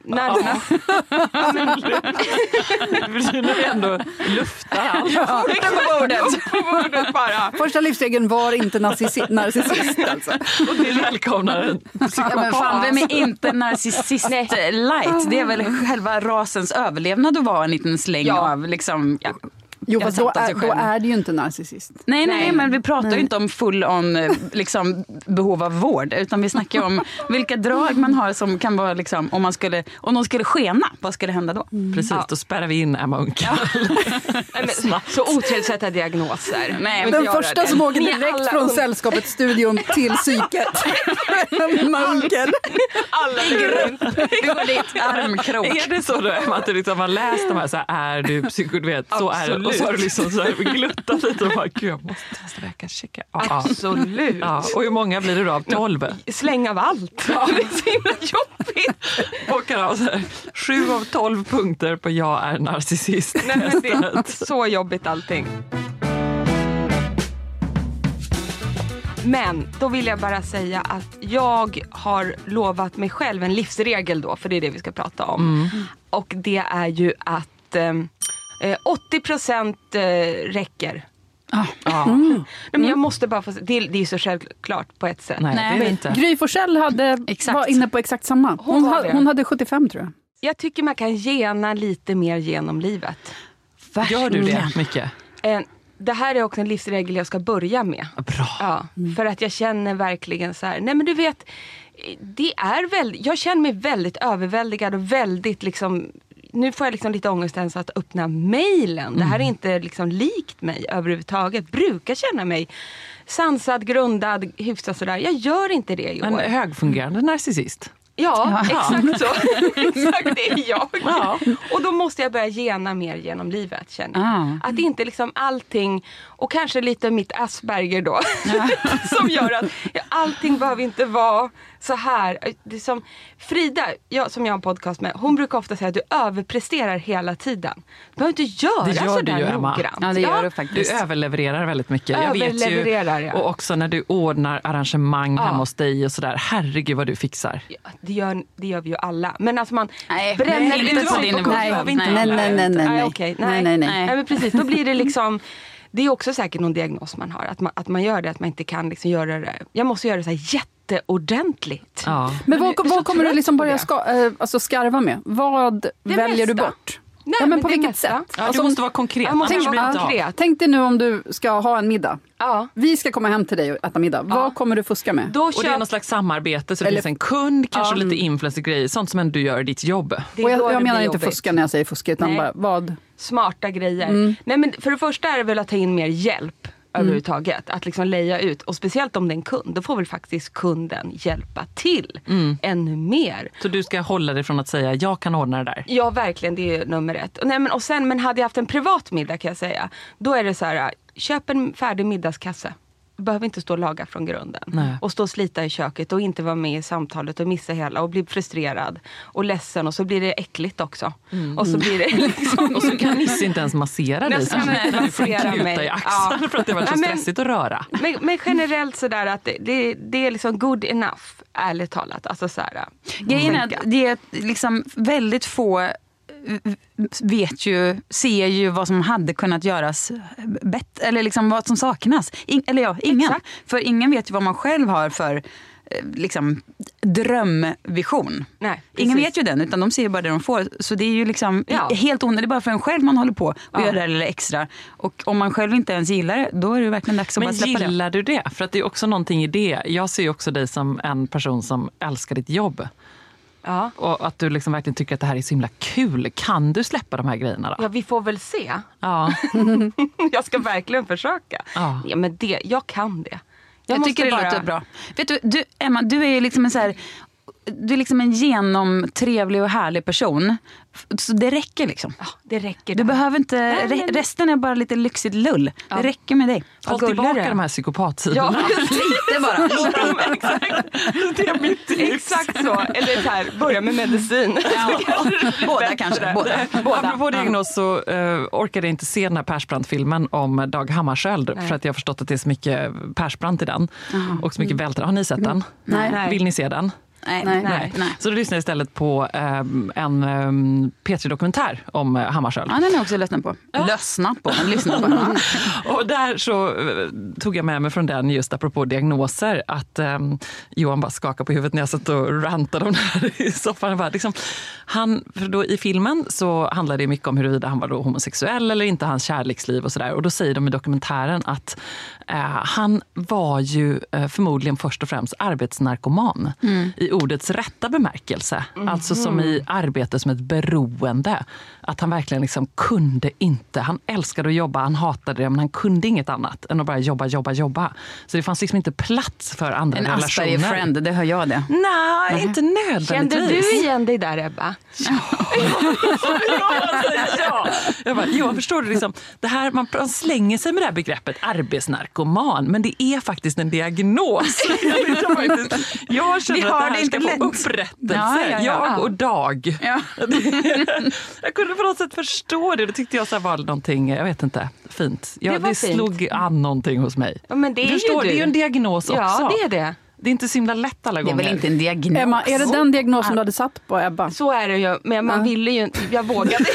Speaker 5: Nu ändå luftar allt.
Speaker 12: På bordet bara.
Speaker 7: Första livsregeln var inte narcissist alltså.
Speaker 5: Och det välkomnar en psykopat.
Speaker 6: Men fan, vem är inte narcissist light? Det är väl själva rasens överlevnad att vara en liten släng av liksom...
Speaker 7: Jo, fast då är det ju inte narcissist.
Speaker 6: Nej, men vi pratar ju inte om full-on liksom, behov av vård, utan vi snackar om vilka drag man har som kan vara liksom, om de skulle skena, vad skulle hända då?
Speaker 5: Precis, då spärrar vi in Emma Unkel.
Speaker 12: Så otrevligt sätta diagnoser.
Speaker 7: Nej, den första som åker direkt från sällskapets studion till psyket. Emma Unkel.
Speaker 12: Alla grupp.
Speaker 6: Vi går dit, armkrok.
Speaker 5: Är det så då, Emma, att du liksom har läst de här, så här, är du psykolog? Så är det. Och så har du liksom så här gluttat lite och bara, gud, jag måste testa läkarchecka.
Speaker 12: Absolut.
Speaker 5: Ja. Och hur många blir det då av 12?
Speaker 12: Släng av allt. Ja. Det är så himla jobbigt.
Speaker 5: Och kan ha så här, 7 av 12 punkter på jag är narcissist.
Speaker 12: Nej, men det är så jobbigt allting. Men då vill jag bara säga att jag har lovat mig själv en livsregel då, för det är det vi ska prata om. Och det är ju att 80% räcker. Men jag måste bara få... Det är så självklart på ett sätt.
Speaker 5: Nej, det är inte.
Speaker 7: Gry Forssell var inne på exakt samma. Hon hade 75, tror jag.
Speaker 12: Jag tycker man kan gena lite mer genom livet.
Speaker 6: Verkligen.
Speaker 5: Gör du det mycket?
Speaker 12: Det här är också en livsregel jag ska börja med.
Speaker 5: Bra.
Speaker 12: Ja, för att jag känner verkligen så här, nej men du vet, det är jag känner mig väldigt överväldigad och väldigt liksom, nu får jag liksom lite ångest ens att öppna mejlen. Det här är inte liksom likt mig överhuvudtaget. Brukar känna mig sansad, grundad, hyfsat sådär. Jag gör inte det i år.
Speaker 5: En högfungerande narcissist.
Speaker 12: Ja, exakt så. Exakt, det är jag. Ja. Och då måste jag börja gena mer genom livet, känner jag. Att inte liksom allting, och kanske lite mitt Asperger då, som gör att allting behöver inte vara så här. Det är som Frida, som jag har en podcast med, hon brukar ofta säga att du överpresterar hela tiden. Du behöver inte göra så där noggrant.
Speaker 6: Ja, det gör du faktiskt.
Speaker 5: Du överlevererar väldigt mycket.
Speaker 12: Överlevererar,
Speaker 5: jag vet ju. Och också när du ordnar arrangemang hemma hos dig och sådär. Herregud vad du fixar.
Speaker 12: Ja, det gör vi ju alla. Men alltså man
Speaker 6: bränner inte på din nivå.
Speaker 12: Nej, men precis. Då blir det liksom, det är också säkert någon diagnos man har. Att man gör det, att man inte kan liksom göra det. Jag måste göra det så här jätteordentligt.
Speaker 7: Ja. Men vad kommer du liksom börja skarva med? Vad väljer du bort?
Speaker 12: Nej,
Speaker 7: men på vilket sätt?
Speaker 5: Ja, du måste vara konkret.
Speaker 7: Tänk dig nu om du ska ha en middag.
Speaker 12: Ja.
Speaker 7: Vi ska komma hem till dig och äta middag. Vad kommer du fuska med?
Speaker 5: Och det är någon slags samarbete, så det finns en kund, kanske lite influencer-grejer, sånt som du gör i ditt jobb.
Speaker 7: Och jag menar inte fuska när jag säger fuska, utan bara vad?
Speaker 12: Smarta grejer. Nej, men för det första är det väl att ta in mer hjälp överhuvudtaget. Att liksom leja ut. Och speciellt om det är en kund. Då får väl faktiskt kunden hjälpa till ännu mer.
Speaker 5: Så du ska hålla dig från att säga jag kan ordna det där?
Speaker 12: Ja, verkligen. Det är nummer 1. Nej, men hade jag haft en privat middag, kan jag säga. Då är det så här, köp en färdig middagskasse. Du behöver inte stå och laga från grunden.
Speaker 5: Nej.
Speaker 12: Och stå och slita i köket och inte vara med i samtalet och missa hela och bli frustrerad och ledsen, och så blir det äckligt också. Och så blir det liksom...
Speaker 5: och så kan Nisse inte ens massera dig.
Speaker 12: Nästan inte massera mig.
Speaker 5: I axeln för att det var så stressigt att röra.
Speaker 12: Men generellt sådär att det är liksom good enough, ärligt talat. Alltså såhär.
Speaker 6: Grejen är att det är liksom väldigt få ser ju vad som hade kunnat göras bättre, eller liksom vad som saknas. Ingen. Exakt. För ingen vet ju vad man själv har för liksom drömvision.
Speaker 12: Nej,
Speaker 6: ingen vet ju den, utan de ser ju bara det de får. Så det är ju liksom helt onödigt, bara för en själv man håller på och gör det eller extra. Och om man själv inte ens gillar det, då är det verkligen dags att bara släppa det.
Speaker 5: Men gillar du det? För att det är också någonting i det. Jag ser ju också dig som en person som älskar ditt jobb.
Speaker 12: Ja.
Speaker 5: Och att du liksom verkligen tycker att det här är så himla kul. Kan du släppa de här grejerna då?
Speaker 12: Ja, vi får väl se.
Speaker 5: Ja.
Speaker 12: Jag ska verkligen försöka. Ja, men jag kan det.
Speaker 6: Jag tycker det låter bra. Vet du, Emma, du är ju liksom du är liksom en genomtrevlig och härlig person. Så det räcker liksom.
Speaker 12: Ja, det räcker.
Speaker 6: Du behöver inte... Resten är bara lite lyxigt lull. Det räcker med dig.
Speaker 5: Håll tillbaka de här psykopatsidorna.
Speaker 6: Ja, lite bara.
Speaker 5: Det är mitt tips.
Speaker 12: Exakt så. Eller så här, börja med medicin.
Speaker 6: Ja, båda kanske. Båda.
Speaker 5: Apropå diagnos så orkade jag inte se den här Persbrandt-filmen om Dag Hammarskjöld. För att jag har förstått att det är så mycket Persbrandt i den. Och så mycket välter. Har ni sett den?
Speaker 6: Nej.
Speaker 5: Vill ni se den?
Speaker 6: Nej.
Speaker 5: Så då lyssnar jag istället på en P3-dokumentär om Hammarskjöld.
Speaker 6: Ja, den har jag också lyssnat på. Lyssnat på.
Speaker 5: Och där så tog jag med mig från den, just apropå diagnoser, att Johan bara skakade på huvudet när jag satt och rantade om det här i soffan. För då i filmen så handlar det mycket om huruvida han var då homosexuell eller inte, hans kärleksliv och sådär. Och då säger de i dokumentären att han var ju förmodligen först och främst arbetsnarkoman i ordets rätta bemärkelse. Alltså som i arbete som ett beroende. Att han verkligen liksom kunde inte. Han älskade att jobba, han hatade det, men han kunde inget annat än att bara jobba. Så det fanns liksom inte plats för andra relationer.
Speaker 6: En Asperger-friend, det hör jag det.
Speaker 5: Nej, inte nödvändigtvis.
Speaker 12: Kände du igen dig där, Ebba?
Speaker 5: Jag förstår det liksom. Det här, man slänger sig med det här begreppet arbetsnarkoman, men det är faktiskt en diagnos. Jag känner att det här ska få upprättelse. Jag och Dag. Ja. Jag kunde på något sätt förstå det. Då tyckte jag så var någonting, jag vet inte, fint. Det slog an någonting hos mig.
Speaker 12: Ja, men det är ju
Speaker 5: en diagnos också.
Speaker 12: Ja, det är det.
Speaker 5: Det är inte så himla lätt alla gånger.
Speaker 6: Det är väl inte en diagnos.
Speaker 7: Emma, är det den diagnosen du hade satt på, Ebba?
Speaker 12: Så är det ju, men man ville ju inte, jag vågade.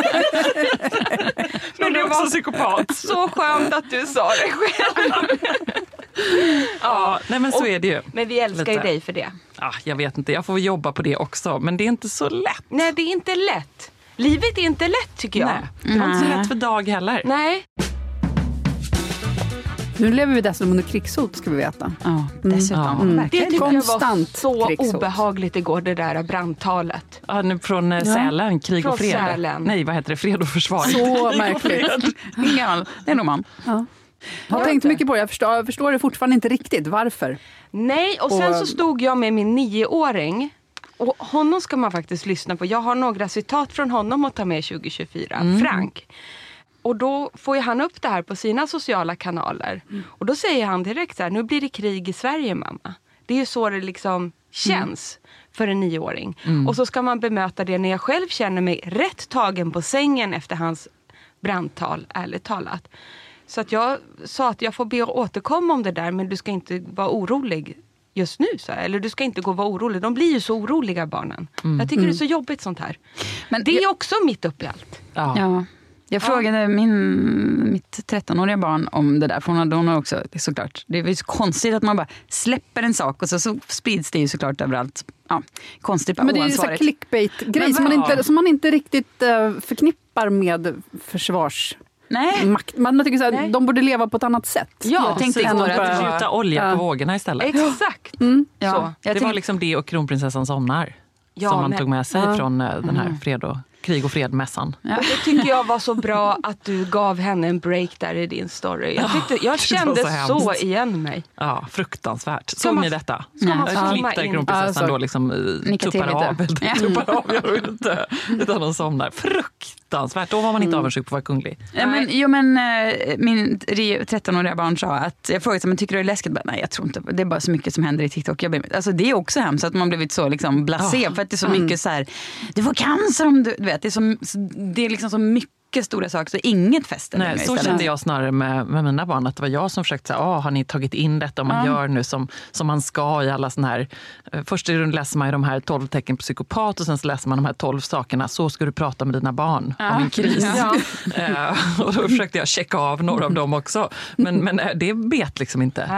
Speaker 5: Men det var psykopat.
Speaker 12: Så skönt att du sa det själv.
Speaker 5: Ja, nej men så är det ju.
Speaker 12: Men vi älskar ju dig för det.
Speaker 5: Ja, jag vet inte, jag får jobba på det också, men det är inte så lätt.
Speaker 12: Nej, det är inte lätt. Livet är inte lätt tycker jag.
Speaker 5: Nej, det var inte så lätt för Dag heller.
Speaker 12: Nej.
Speaker 7: Nu lever vi dessutom under krigshot, ska vi veta.
Speaker 6: Ja, dessutom.
Speaker 12: Det tycker jag
Speaker 7: Konstant
Speaker 12: var så
Speaker 7: krigshot.
Speaker 12: obehagligt igår, det där brandtalet.
Speaker 5: Ja, nu från Sälen, krig
Speaker 12: Från
Speaker 5: och fred.
Speaker 12: Sälen.
Speaker 5: Nej, vad heter det? Fred och försvar.
Speaker 7: Så märkligt.
Speaker 6: Det är nog man.
Speaker 7: Ja. Jag har tänkt mycket på det. Jag förstår det fortfarande inte riktigt. Varför?
Speaker 12: Nej, och sen så stod jag med min 9-åring. Och honom ska man faktiskt lyssna på. Jag har några citat från honom att ta med 2024. Frank. Och då får ju han upp det här på sina sociala kanaler. Och då säger han direkt så här: nu blir det krig i Sverige, mamma. Det är ju så det liksom känns för en 9-åring. Och så ska man bemöta det när jag själv känner mig rätt tagen på sängen efter hans brandtal, ärligt talat. Så att jag sa att jag får be att återkomma om det där, men du ska inte vara orolig just nu. Så här. Eller du ska inte gå och vara orolig. De blir ju så oroliga, barnen. Jag tycker det är så jobbigt sånt här. Men det är också mitt upp i allt.
Speaker 6: Ja. Jag frågade mitt 13-åriga barn om det där. För hon har också, det är såklart. Det är ju så konstigt att man bara släpper en sak och så sprids det ju såklart överallt. Ja, konstigt.
Speaker 7: Men det är ju så clickbait-grej som man inte riktigt förknippar med försvarsmakt. Man tycker så här, de borde leva på ett annat sätt.
Speaker 5: Ja, jag tänkte att gjuta olja på vågorna istället.
Speaker 12: Exakt.
Speaker 5: Så. Det var liksom det och kronprinsessan somnar. Som man tog med sig från den här krig och fredmässan.
Speaker 12: Ja. Och det tycker jag var så bra att du gav henne en break där i din story. Jag kände så igen mig.
Speaker 5: Ja, fruktansvärt. Såg ni detta?
Speaker 12: Klippt
Speaker 5: där kronprinsessan då liksom tuppar av. Jag vill inte. Utan de somnar. Fruktansvärt. Då var man inte avundsjuk på att vara kunglig.
Speaker 6: Men min 13-åriga barn sa att jag frågade men tycker du det är läskigt? Nej, jag tror inte. Det är bara så mycket som händer i TikTok. Alltså det är också hemskt att man blivit så liksom blasé för att det är så mycket så här, du får cancer om du vet, det är liksom så mycket stora saker så inget fäster.
Speaker 5: Nej, så kände jag snarare med mina barn att det var jag som försökte säga, har ni tagit in detta och man gör nu som man ska i alla såna här, först läser man ju de här 12 tecken på psykopat och sen så läser man de här 12 sakerna, så ska du prata med dina barn om en kris. Och då försökte jag checka av några av dem också, men det bet liksom inte.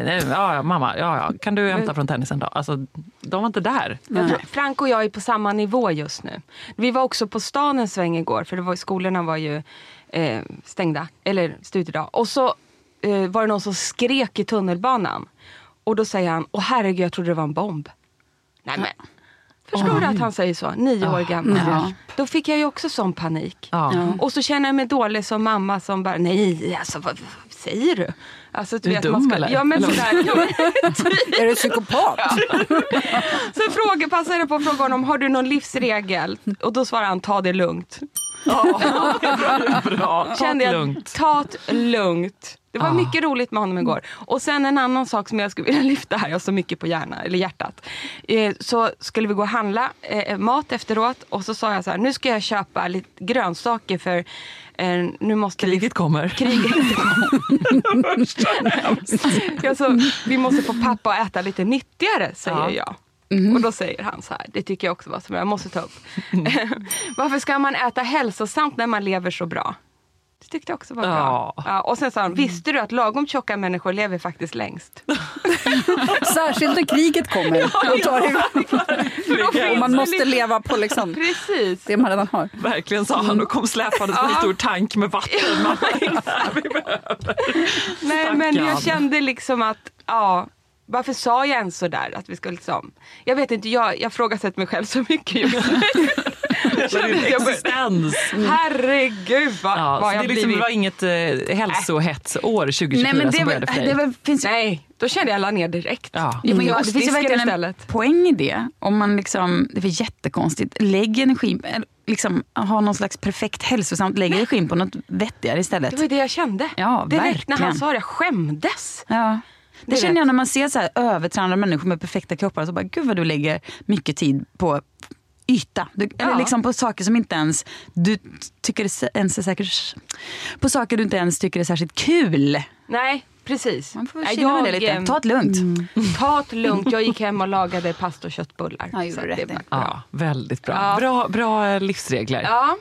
Speaker 5: Mamma, kan du hämta från tennisen då? Alltså, de var inte där.
Speaker 12: Frank och jag är på samma nivå just nu. Vi var också på stan en sväng igår, för det var skolorna var ju stängda, eller studiedag. Och så var det någon som skrek i tunnelbanan. Och då säger han, herregud, jag trodde det var en bomb. Nej men, förstår du att han säger så? 9 år gammal. Då fick jag ju också sån panik. Och så känner jag mig dålig som mamma som bara, nej, alltså vad säger du? Alltså,
Speaker 5: du är dum eller?
Speaker 12: Ja, men sådär.
Speaker 7: Är du psykopat?
Speaker 12: Så passade jag på att fråga honom, har du någon livsregel? Och då svarar han, ta det lugnt.
Speaker 5: Bra.
Speaker 12: Kände jag, ta det lugnt. Det var mycket roligt med honom igår. Och sen en annan sak som jag skulle vilja lyfta här, jag har så mycket på hjärtat. Så skulle vi gå och handla mat efteråt och så sa jag så här, nu ska jag köpa lite grönsaker för nu måste
Speaker 5: kriget kommer.
Speaker 12: Vi måste få pappa att äta lite nyttigare, säger jag. Och då säger han så här, det tycker jag också var som jag måste ta upp. Varför ska man äta hälsosamt när man lever så bra? Det tyckte jag också var bra. Ja, och sen sa han, visste du att lagom tjocka människor lever faktiskt längst?
Speaker 7: Särskilt när kriget kommer. Och man måste leva på liksom det man redan har.
Speaker 5: Verkligen, sa han och kom släpande en stor tank med vatten.
Speaker 12: Nej, men jag kände liksom att, varför sa jag ens så där? Att vi ska liksom, jag vet inte, jag frågasätter mig själv så mycket just nu. Herregud vad jag
Speaker 5: det var inget hälsohetsår 2024 som började för dig.
Speaker 12: Nej, då kände jag la ner direkt.
Speaker 6: Det finns ju verkligen en poäng i det. Om man liksom, det är jättekonstigt, lägg energi, liksom ha någon slags perfekt hälsosamt, lägg energi på något vettigare istället.
Speaker 12: Det var det jag kände. Direkt när han sa det, jag skämdes.
Speaker 6: Det känner jag när man ser så här övertränade människor med perfekta kroppar, så bara, gud vad du lägger mycket tid på yta. Eller liksom på saker som inte ens du tycker ens är säkert, på saker du inte ens tycker är särskilt kul.
Speaker 12: Nej, precis.
Speaker 6: Man får känna det lite. Ta det lugnt.
Speaker 12: Ta det lugnt. Jag gick hem och lagade pasta och köttbullar.
Speaker 6: Så det var
Speaker 5: bra. Väldigt bra. Bra livsregler.
Speaker 12: Ja.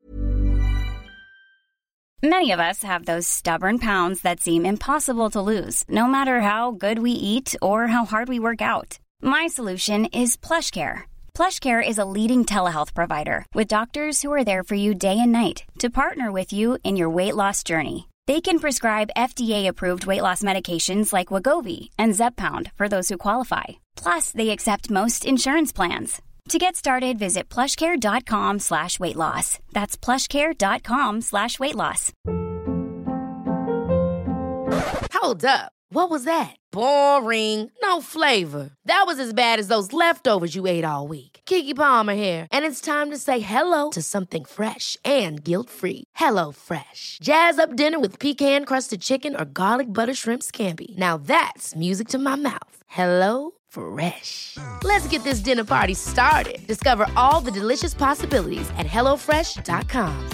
Speaker 13: Many of us have those stubborn pounds that seem impossible to lose, no matter how good we eat or how hard we work out. My solution is PlushCare. PlushCare is a leading telehealth provider with doctors who are there for you day and night to partner with you in your weight loss journey. They can prescribe FDA-approved weight loss medications like Wegovy and Zepbound for those who qualify. Plus, they accept most insurance plans. To get started, visit plushcare.com/weightloss. That's plushcare.com/weightloss.
Speaker 14: Hold up. What was that? Boring. No flavor. That was as bad as those leftovers you ate all week. Keke Palmer here, and it's time to say hello to something fresh and guilt-free. Hello Fresh. Jazz up dinner with pecan-crusted chicken or garlic butter shrimp scampi. Now that's music to my mouth. Hello Fresh. Let's get this dinner party started. Discover all the delicious possibilities at hellofresh.com.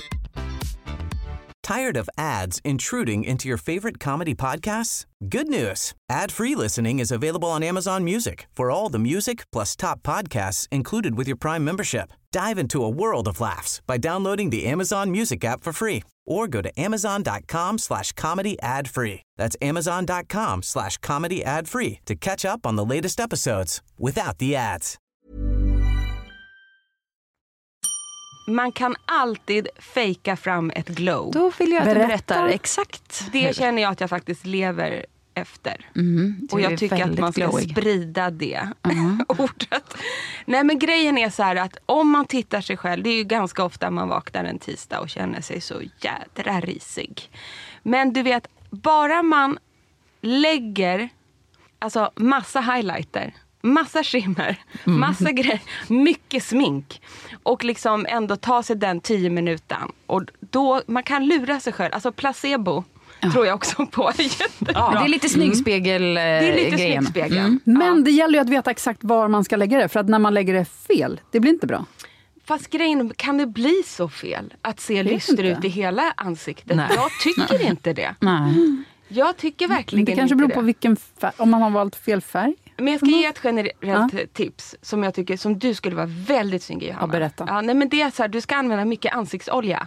Speaker 4: Tired of ads intruding into your favorite comedy podcasts? Good news. Ad-free listening is available on Amazon Music for all the music plus top podcasts included with your Prime membership. Dive into a world of laughs by downloading the Amazon Music app for free or go to amazon.com/comedy ad-free. That's amazon.com/comedy ad-free to catch up on the latest episodes without the ads.
Speaker 12: Man kan alltid fejka fram ett glow.
Speaker 6: Då vill jag att du berättar exakt.
Speaker 12: Det känner jag att jag faktiskt lever efter. Och jag tycker att man ska sprida det ordet. Nej, men grejen är så här att om man tittar sig själv, det är ju ganska ofta man vaknar en tisdag och känner sig så jädra risig. Men du vet, bara man lägger alltså massa highlighter, massa skimmer, massa grejer, mycket smink och liksom ändå ta sig den 10 minuten och då man kan lura sig själv, alltså placebo tror jag också på.
Speaker 6: Ja, det är lite snyggspegel.
Speaker 12: Det är lite snyggspegel.
Speaker 7: Men det gäller ju att veta exakt var man ska lägga det, för att när man lägger det fel, det blir inte bra.
Speaker 12: Fast grejen, kan det bli så fel att se lyster ut i hela ansiktet?
Speaker 6: Nej.
Speaker 12: Jag tycker inte det.
Speaker 6: Nej.
Speaker 12: Jag tycker verkligen
Speaker 7: det kanske beror på vilken färg, om man har valt fel färg.
Speaker 12: Men jag ska ge ett generellt tips som jag tycker som du skulle vara väldigt snygg i, Johanna.
Speaker 7: Ja, berätta.
Speaker 12: Ja, nej, men det är så här, du ska använda mycket ansiktsolja.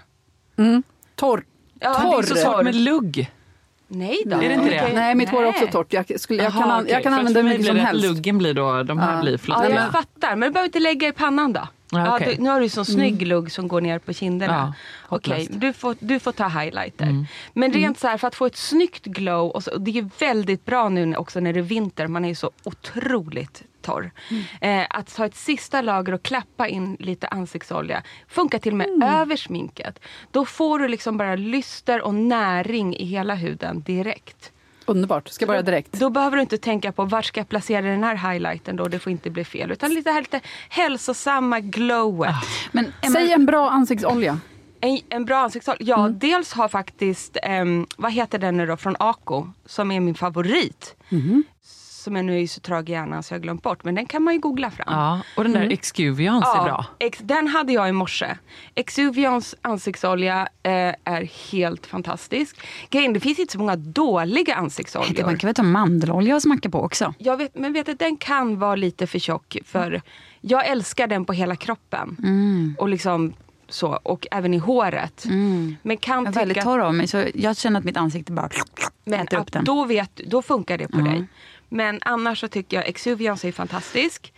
Speaker 7: Torr.
Speaker 12: Ja,
Speaker 5: torr. Det är så torr med lugg.
Speaker 12: Nej då.
Speaker 5: Är det inte det?
Speaker 7: Nej, mitt hår är också torrt. Jag kan använda hur mycket som helst.
Speaker 5: Luggen blir då, de här blir flott.
Speaker 12: Ja, jag fattar. Men du behöver inte lägga i pannan då.
Speaker 5: Ja, okay.
Speaker 12: Nu har du sån snygg lugg som går ner på kinderna. Okej, du får ta highlighter. Men rent så här, för att få ett snyggt glow, och det är ju väldigt bra nu också när det är vinter, man är ju så otroligt torr. Att ta ett sista lager och klappa in lite ansiktsolja funkar till och med över sminket. Då får du liksom bara lyster och näring i hela huden direkt.
Speaker 7: Underbart, ska börja direkt.
Speaker 12: Då behöver du inte tänka på var ska jag placera den här highlighten då, det får inte bli fel. Utan lite hälsosamma glowet.
Speaker 7: Men säg en bra ansiktsolja.
Speaker 12: En bra ansiktsolja? Ja, dels har faktiskt, vad heter den nu då, från Ako, som är min favorit. Som jag nu är så trög i hjärnan så jag har glömt bort. Men den kan man ju googla fram.
Speaker 5: Ja, och den där Exuviance är bra.
Speaker 12: Den hade jag i morse. Exuviance ansiktsolja är helt fantastisk. Grejen, det finns inte så många dåliga ansiktsoljor.
Speaker 6: Man kan väl ta mandelolja och smacka på också.
Speaker 12: Jag vet, men vet att den kan vara lite för tjock. För jag älskar den på hela kroppen. Och liksom så, och även i håret. Men kan
Speaker 6: jag är väldigt torr av mig, så jag känner att mitt ansikte bara äter upp den.
Speaker 12: Då funkar det på dig. Men annars så tycker jag Exuviance är fantastisk.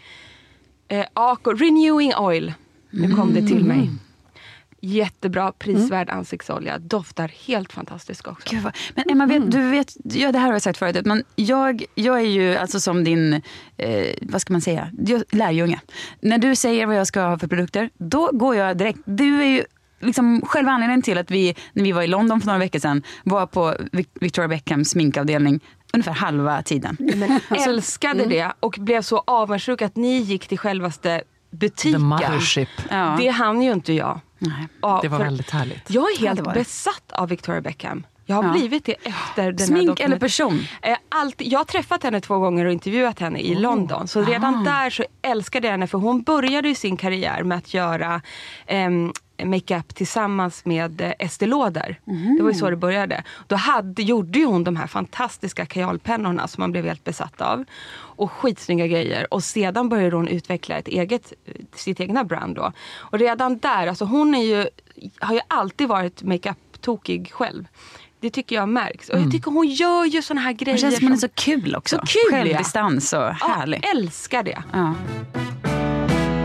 Speaker 12: Ako Renewing Oil. Nu kom det till mig. Jättebra, prisvärd ansiktsolja. Doftar helt fantastiskt också.
Speaker 6: Gud, men Emma, du vet, ja, det här har jag sagt förut, men jag är ju alltså som din, vad ska man säga, lärjunge. När du säger vad jag ska ha för produkter, då går jag direkt. Du är ju liksom själva anledningen till att vi, när vi var i London för några veckor sedan, var på Victoria Beckhams sminkavdelning ungefär halva tiden.
Speaker 12: Men älskade det och blev så avundsjuk att ni gick till självaste butiken.
Speaker 5: The mothership.
Speaker 12: Ja. Det hann ju inte jag.
Speaker 5: Nej, det var väldigt härligt.
Speaker 12: Jag är helt besatt av Victoria Beckham. Jag har blivit det efter den
Speaker 6: smink eller person?
Speaker 12: Jag har träffat henne 2 gånger och intervjuat henne i London. Så redan där så älskade jag henne. För hon började ju sin karriär med att göra makeup tillsammans med Estée Lauder. Det var ju så det började. Då gjorde ju hon de här fantastiska kajalpennorna som man blev helt besatt av. Och skitsnygga grejer. Och sedan började hon utveckla sitt egna brand då. Och redan där, alltså hon har ju alltid varit makeup-tokig själv. Det tycker jag märks. Och jag tycker hon gör ju såna här grejer.
Speaker 6: Det känns som hon är så kul också.
Speaker 12: Så kul,
Speaker 6: självdistans och härlig.
Speaker 12: Ja, älskar det.
Speaker 6: Ja.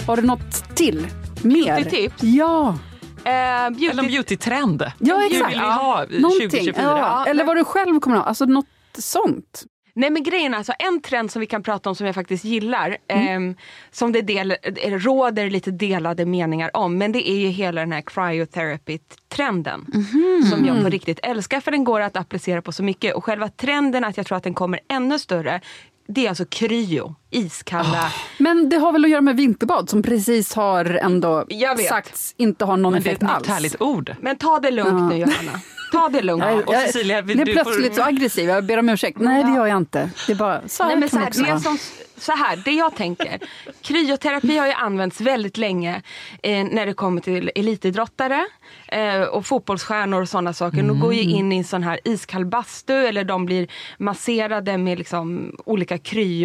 Speaker 7: Har du något till? Mer?
Speaker 12: Beauty-tips?
Speaker 7: Ja.
Speaker 5: Eller en beauty-trend.
Speaker 7: Ja, exakt.
Speaker 5: Vill vi ha 2024?
Speaker 7: Ja. Eller vad du själv kommer att ha. Alltså något sånt.
Speaker 12: Nej, men grejen är alltså en trend som vi kan prata om som jag faktiskt gillar, som det råder lite delade meningar om, men det är ju hela den här cryotherapy-trenden som jag på riktigt älskar, för den går att applicera på så mycket, och själva trenden att jag tror att den kommer ännu större, det är alltså kryo, iskalla.
Speaker 7: Men det har väl att göra med vinterbad som precis har ändå sagts inte har någon effekt alls.
Speaker 5: Det är ett härligt ord.
Speaker 12: Men ta det lugnt nu, Johanna. Ta det lugnt.
Speaker 5: Och Cecilia,
Speaker 7: det är plötsligt så aggressiv. Jag ber om ursäkt. Nej, det gör jag inte. Det är bara så här.
Speaker 12: Nej, men så här, det jag tänker. Kryoterapi har ju använts väldigt länge när det kommer till elitidrottare och fotbollsstjärnor och sådana saker. De går ju in i en sån här iskall bastu, eller de blir masserade med liksom olika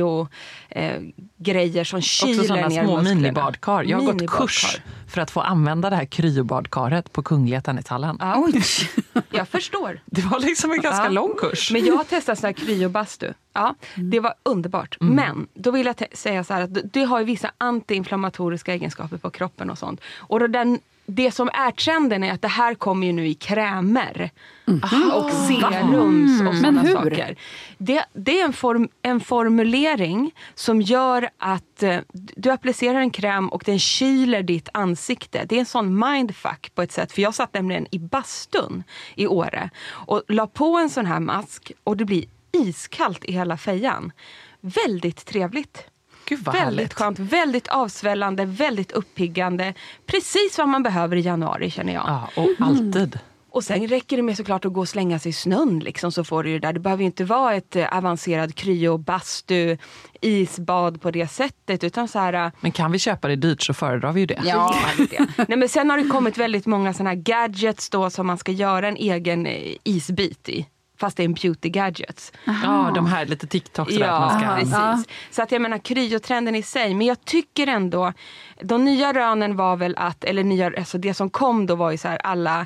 Speaker 12: grejer som kyler ner musklerna. Också sådana små minibadkar.
Speaker 5: Jag har gått kurs för att få använda det här kryobadkaret på Kungliga Tennishallen.
Speaker 12: Ja. Oj, jag förstår.
Speaker 5: Det var liksom en ganska lång kurs.
Speaker 12: Men jag har testat sån här kryobastu. Ja, det var underbart. Men då vill jag säga så här att det har ju vissa antiinflammatoriska egenskaper på kroppen och sånt. Och det som är trenden är att det här kommer ju nu i krämer och serums och sådana saker. Det är en formulering som gör att du applicerar en kräm och den kyler ditt ansikte. Det är en sån mindfuck på ett sätt. För jag satt nämligen i bastun i Åre och la på en sån här mask, och det blir iskallt i hela fejan. Väldigt trevligt.
Speaker 5: Gud, vad
Speaker 12: väldigt
Speaker 5: härligt.
Speaker 12: skönt, väldigt avsvällande, väldigt uppiggande. Precis vad man behöver i januari, känner jag.
Speaker 5: Ja, och alltid.
Speaker 12: Och sen räcker det med såklart att gå och slänga sig i snön liksom, så får du det där. Det behöver ju inte vara ett avancerad kryo, bastu, isbad på det sättet, utan så här.
Speaker 5: Men kan vi köpa det dyrt så föredrar vi ju det.
Speaker 12: Ja, nej, men sen har det kommit väldigt många såna här gadgets då som man ska göra en egen isbit i. Fast det är en beauty gadgets.
Speaker 5: Ja, de här lite TikTok så att man ska.
Speaker 12: Precis. Så att jag menar kryotrenden i sig, men jag tycker ändå de nya rönen var väl att, eller alltså det som kom då var ju så här alla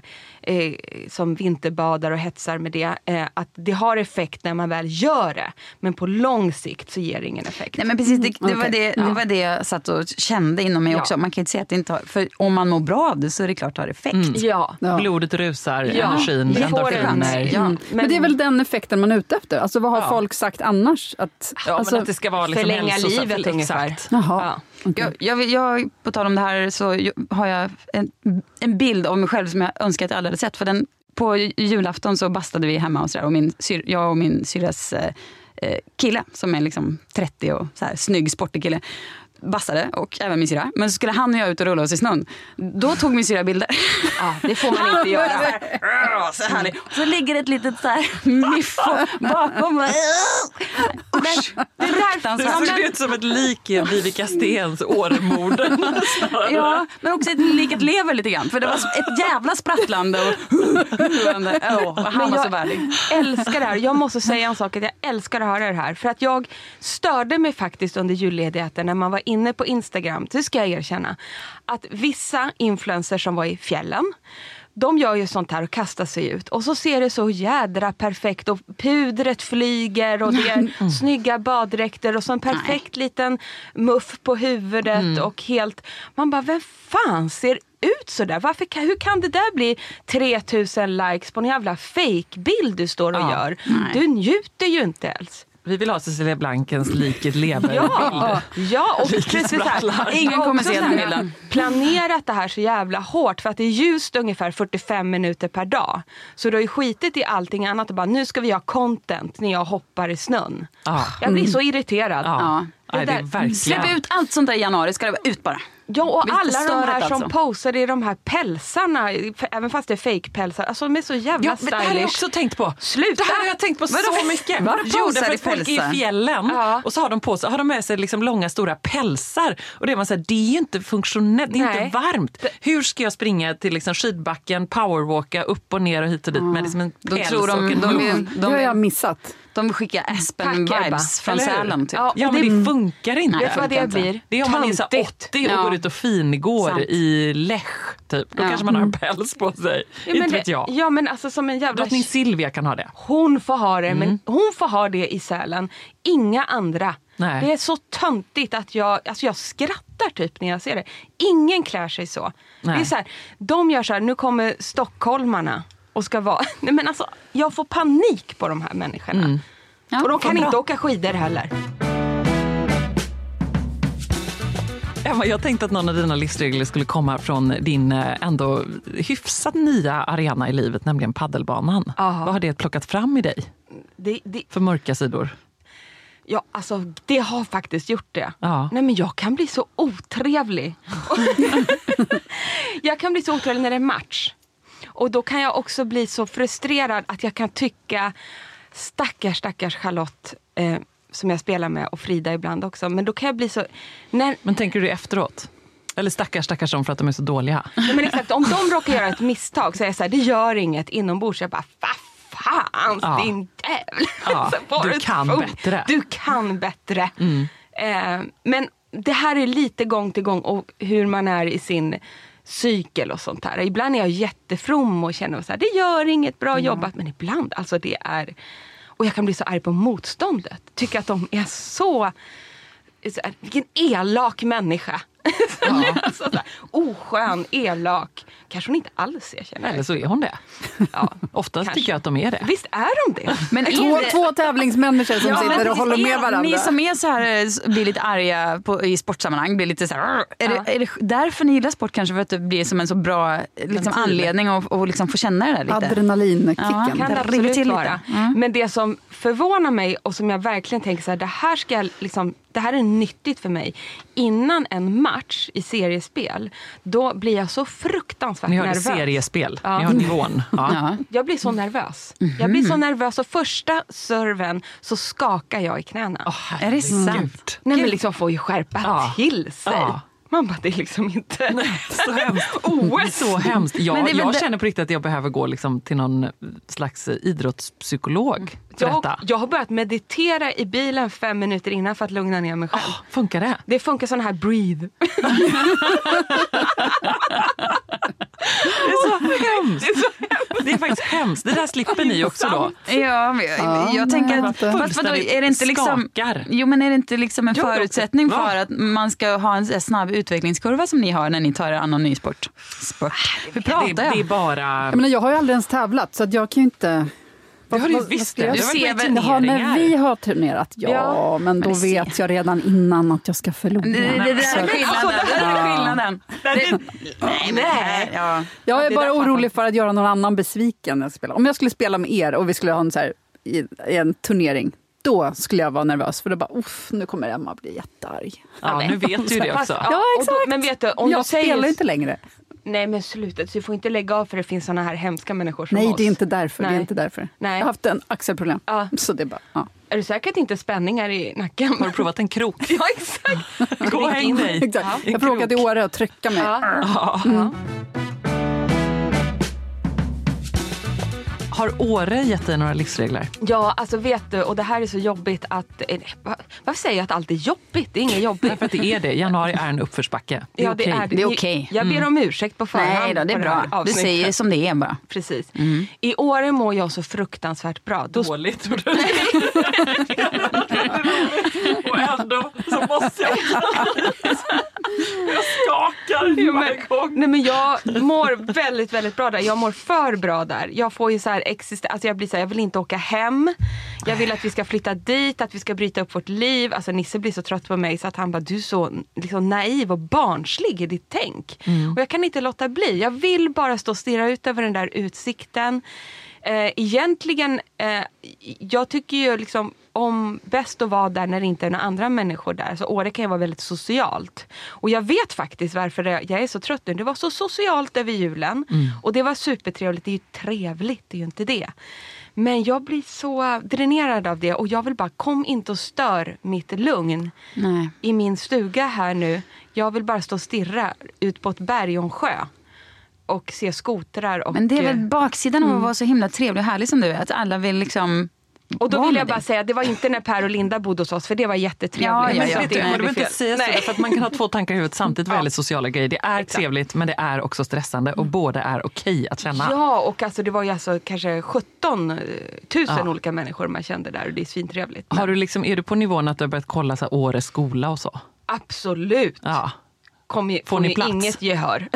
Speaker 12: som vinterbadar och hetsar med det, att det har effekt när man väl gör det, men på lång sikt så ger det ingen effekt.
Speaker 6: Nej, men precis, det var det jag satt och kände inom mig också. Man kan inte säga att det inte har, för om man mår bra av det så är det klart att det har effekt.
Speaker 12: Ja.
Speaker 5: Blodet rusar, energin, endorfiner.
Speaker 7: Men det är väl den effekten man är ute efter. Alltså vad har folk sagt annars?
Speaker 5: Men att det ska vara liksom
Speaker 12: förlänga livet ungefär.
Speaker 7: Jaha.
Speaker 6: Okay. Jag, på tal om det här, så har jag en bild av mig själv som jag önskar att jag aldrig hade sett. För på julafton så bastade vi hemma och så där, och jag och min syrras kille som är liksom 30 och så här, snygg, sportig kille, bastade, och även min syra. Men så skulle han och jag ut och rulla oss i snön. Då tog min syra bilder.
Speaker 12: Ja, det får man inte göra.
Speaker 6: Så härligt. Så ligger ett litet så här miffo bakom mig.
Speaker 5: Det ser ut som ett lik i Vivica Stens Åremord.
Speaker 6: Ja, men också ett liket lever lite grann. För det var ett jävla sprattlande och han var så värdig.
Speaker 12: Älskar det här. Jag måste säga en sak, att jag älskar att höra det här. För att jag störde mig faktiskt under julledigheten när man var inne på Instagram, det ska jag erkänna, att vissa influencers som var i fjällen, de gör ju sånt här och kastar sig ut. Och så ser det så jädra perfekt, och pudret flyger och det är snygga baddräkter och så en perfekt liten muff på huvudet och helt, man bara, vem fan ser ut så där? Hur kan det där bli 3000 likes på en jävla fake-bild du står och gör? Du njuter ju inte ens.
Speaker 5: Vi vill ha Cecilia Blankens liket lever-bild.
Speaker 12: Ja, och precis här.
Speaker 6: Ingen kommer se den bilden.
Speaker 12: Planerat det här så jävla hårt, för att det är just ungefär 45 minuter per dag. Så du har ju skitit i allting annat och bara, nu ska vi ha content när jag hoppar i snön. Jag blir så irriterad.
Speaker 5: Det är verkligen.
Speaker 6: Släpp ut allt sånt där i januari, ska det vara ut bara.
Speaker 12: Ja, och alla de här som posar i de här pälsarna, även fast det är fake-pälsar, alltså de är så jävla stylish.
Speaker 5: Det här har jag också tänkt på.
Speaker 12: Sluta!
Speaker 5: Det här har jag tänkt på så mycket. Jo, därför att folk är i fjällen och så har de på sig, har de med sig liksom långa stora pälsar. Och det är man säger, det är ju inte funktionellt, det är inte varmt. Hur ska jag springa till liksom skidbacken, powerwalka upp och ner och hit och dit med liksom en päls och en
Speaker 7: det har jag missat.
Speaker 6: De skickar Aspen-vibes från Sälen typ.
Speaker 5: Ja, men det funkar inte.
Speaker 12: Vet du vad det blir?
Speaker 5: Det är om man är så 80 och går ut och fingår i Lech typ. Då kanske man har en päls på sig. Inte vet jag.
Speaker 12: Ja, men alltså som en jävla...
Speaker 5: Drottning Silvia kan ha det.
Speaker 12: Hon får ha det, men hon får ha det i Sälen. Inga andra.
Speaker 5: Nej.
Speaker 12: Det är så töntigt att jag skrattar typ när jag ser det. Ingen klär sig så.
Speaker 5: Nej.
Speaker 12: Det är så här, de gör så här, nu kommer stockholmarna och ska vara... Nej, men alltså, jag får panik på de här människorna.
Speaker 6: Ja,
Speaker 12: och de kan inte åka skidor heller.
Speaker 5: Emma, jag tänkte att någon av dina livsregler skulle komma från din ändå hyfsat nya arena i livet, nämligen paddelbanan. Vad har det plockat fram i dig? För mörka sidor?
Speaker 12: Ja, alltså det har faktiskt gjort det.
Speaker 5: Ja.
Speaker 12: Nej, men jag kan bli så otrevlig. Jag kan bli så otrevlig när det är match. Och då kan jag också bli så frustrerad att jag kan tycka stackars Charlotte som jag spelar med och Frida ibland också. Men då kan jag bli så...
Speaker 5: Men tänker du efteråt? Eller stackars dem för att de är så dåliga?
Speaker 12: Nej, men exakt, om de råkar göra ett misstag så är jag så här, det gör inget inombords. Jag bara, fan, din jävel.
Speaker 5: Ja, du kan bättre.
Speaker 12: Du kan bättre. Men det här är lite gång till gång och hur man är i sin cykel och sånt här. Ibland är jag jättefrom och känner så här, det gör inget, bra jobbat. Men ibland, alltså det är... Och jag kan bli så arg på motståndet. Tycker att de är så vilken elak människa. Alltså, så här, oskön, elak. Kanske hon inte alls är, känner jag.
Speaker 5: Eller så är hon det. Ja, oftast tycker jag att de är det.
Speaker 12: Visst är de det.
Speaker 7: Men två tävlingsmänniskor som sitter och håller med varandra.
Speaker 6: Ni som är så här, blir lite arga i sportsammanhang, blir lite så här, är det därför ni gillar sport kanske? För att det blir som en så bra liksom, anledning att liksom få känna det där lite?
Speaker 7: Adrenalinkicken.
Speaker 12: Ja, kan det absolut vara. Men det som förvånar mig och som jag verkligen tänker så här, det här är nyttigt för mig. Innan en match i seriespel, då blir jag så fruktansvärt nervös.
Speaker 5: Ni har seriespel, ni har nivån. Ja.
Speaker 12: Jag blir så nervös. Jag blir så nervös och första serven så skakar jag i knäna.
Speaker 6: Är det sant?
Speaker 12: Nej, men liksom får ju skärpa till sig. Man bara, det är liksom inte...
Speaker 5: Nej, så hemskt. Så hemskt. Jag känner på riktigt att jag behöver gå liksom till någon slags idrottspsykolog.
Speaker 12: Jag har börjat meditera i bilen 5 minuter innan för att lugna ner mig själv.
Speaker 5: Funkar det?
Speaker 12: Det funkar sån här breathe.
Speaker 5: Det är så hemskt. Det är faktiskt hemskt. Det där slipper ni också då.
Speaker 6: Ja, jag tänker att är det inte liksom, men är det inte liksom en förutsättning för att man ska ha en snabb utvecklingskurva som ni har när ni tar er annan ny sport? Hur pratar jag?
Speaker 5: Det är bara...
Speaker 7: Jag har ju aldrig ens tävlat så att jag kan ju inte...
Speaker 5: Det har du visst det.
Speaker 7: När vi har turnerat, men då vet jag redan innan att jag ska förlora.
Speaker 6: Det är skillnaden. Nej.
Speaker 7: Jag är bara orolig för att göra någon annan besviken när jag spelar. Om jag skulle spela med er och vi skulle ha en, så här, i en turnering, då skulle jag vara nervös. För då bara, nu kommer Emma bli jättearg.
Speaker 5: Ja, nu vet du det också.
Speaker 7: Ja, exakt.
Speaker 12: Men vet du, om
Speaker 7: jag spelar inte längre.
Speaker 12: Nej, men slutet. Så du får inte lägga av för det finns såna här hemska människor som oss.
Speaker 7: Nej, det är inte därför.
Speaker 12: Nej.
Speaker 7: Det är inte därför.
Speaker 12: Nej.
Speaker 7: Jag har haft en axelproblem. Så det är bara,
Speaker 12: Är du säker att det inte är spänningar i nacken?
Speaker 5: Har du provat en krok?
Speaker 12: Ja, exakt.
Speaker 5: Gå och häng dig.
Speaker 7: Exakt. Jag får åka till Åre och trycka mig.
Speaker 5: Har Åre gett dig några livsregler?
Speaker 12: Ja, alltså vet du, och det här är så jobbigt att... Varför säger jag att allt är jobbigt? Det är inget jobbigt.
Speaker 5: Därför att det är det. Januari är en uppförsbacke. Det är okej.
Speaker 6: Det är okej.
Speaker 12: Jag ber om ursäkt på förhand.
Speaker 6: Nej då, det är bra. Du säger som det är bara.
Speaker 12: Precis. I Åre mår jag så fruktansvärt bra.
Speaker 5: Dåligt, tror du? Och ändå så måste jag... Jag skakar varje gång.
Speaker 12: Nej, men jag mår väldigt, väldigt bra där. Jag mår för bra där. Jag får ju så här alltså jag blir så här, jag vill inte åka hem. Jag vill att vi ska flytta dit, att vi ska bryta upp vårt liv. Alltså Nisse blir så trött på mig så att han bara, du är så liksom naiv och barnslig i ditt tänk. Och jag kan inte låta bli. Jag vill bara stå och stirra ut över den där utsikten. Egentligen, jag tycker ju liksom om bäst att vara där när det inte är några andra människor där. Så Åre kan ju vara väldigt socialt. Och jag vet faktiskt varför jag är så trött nu. Det var så socialt över julen. Och det var supertrevligt. Det är ju trevligt, det är ju inte det. Men jag blir så dränerad av det. Och jag vill bara, kom inte och stör mitt lugn i min stuga här nu. Jag vill bara stå och stirra ut på ett berg och en sjö. Och se skotrar. Och,
Speaker 6: men det är väl baksidan av att vara så himla trevlig och härlig som du är. Att alla vill liksom
Speaker 12: Och då vill jag bara säga att det var inte när Per och Linda bodde hos oss, för det var jättetrevligt.
Speaker 5: Men du behöver inte säga så, för att man kan ha 2 tankar i huvudet samtidigt vad gäller sociala grejer. Det är trevligt, men det är också stressande och båda är okej att känna.
Speaker 12: Ja, och alltså, det var ju alltså kanske 17 000 olika människor man kände där och det är svintrevligt.
Speaker 5: Har du liksom, är du på nivån att du har börjat kolla så här, Åres skola och så?
Speaker 12: Absolut.
Speaker 5: Ja.
Speaker 12: Får ni plats? Inget gehör.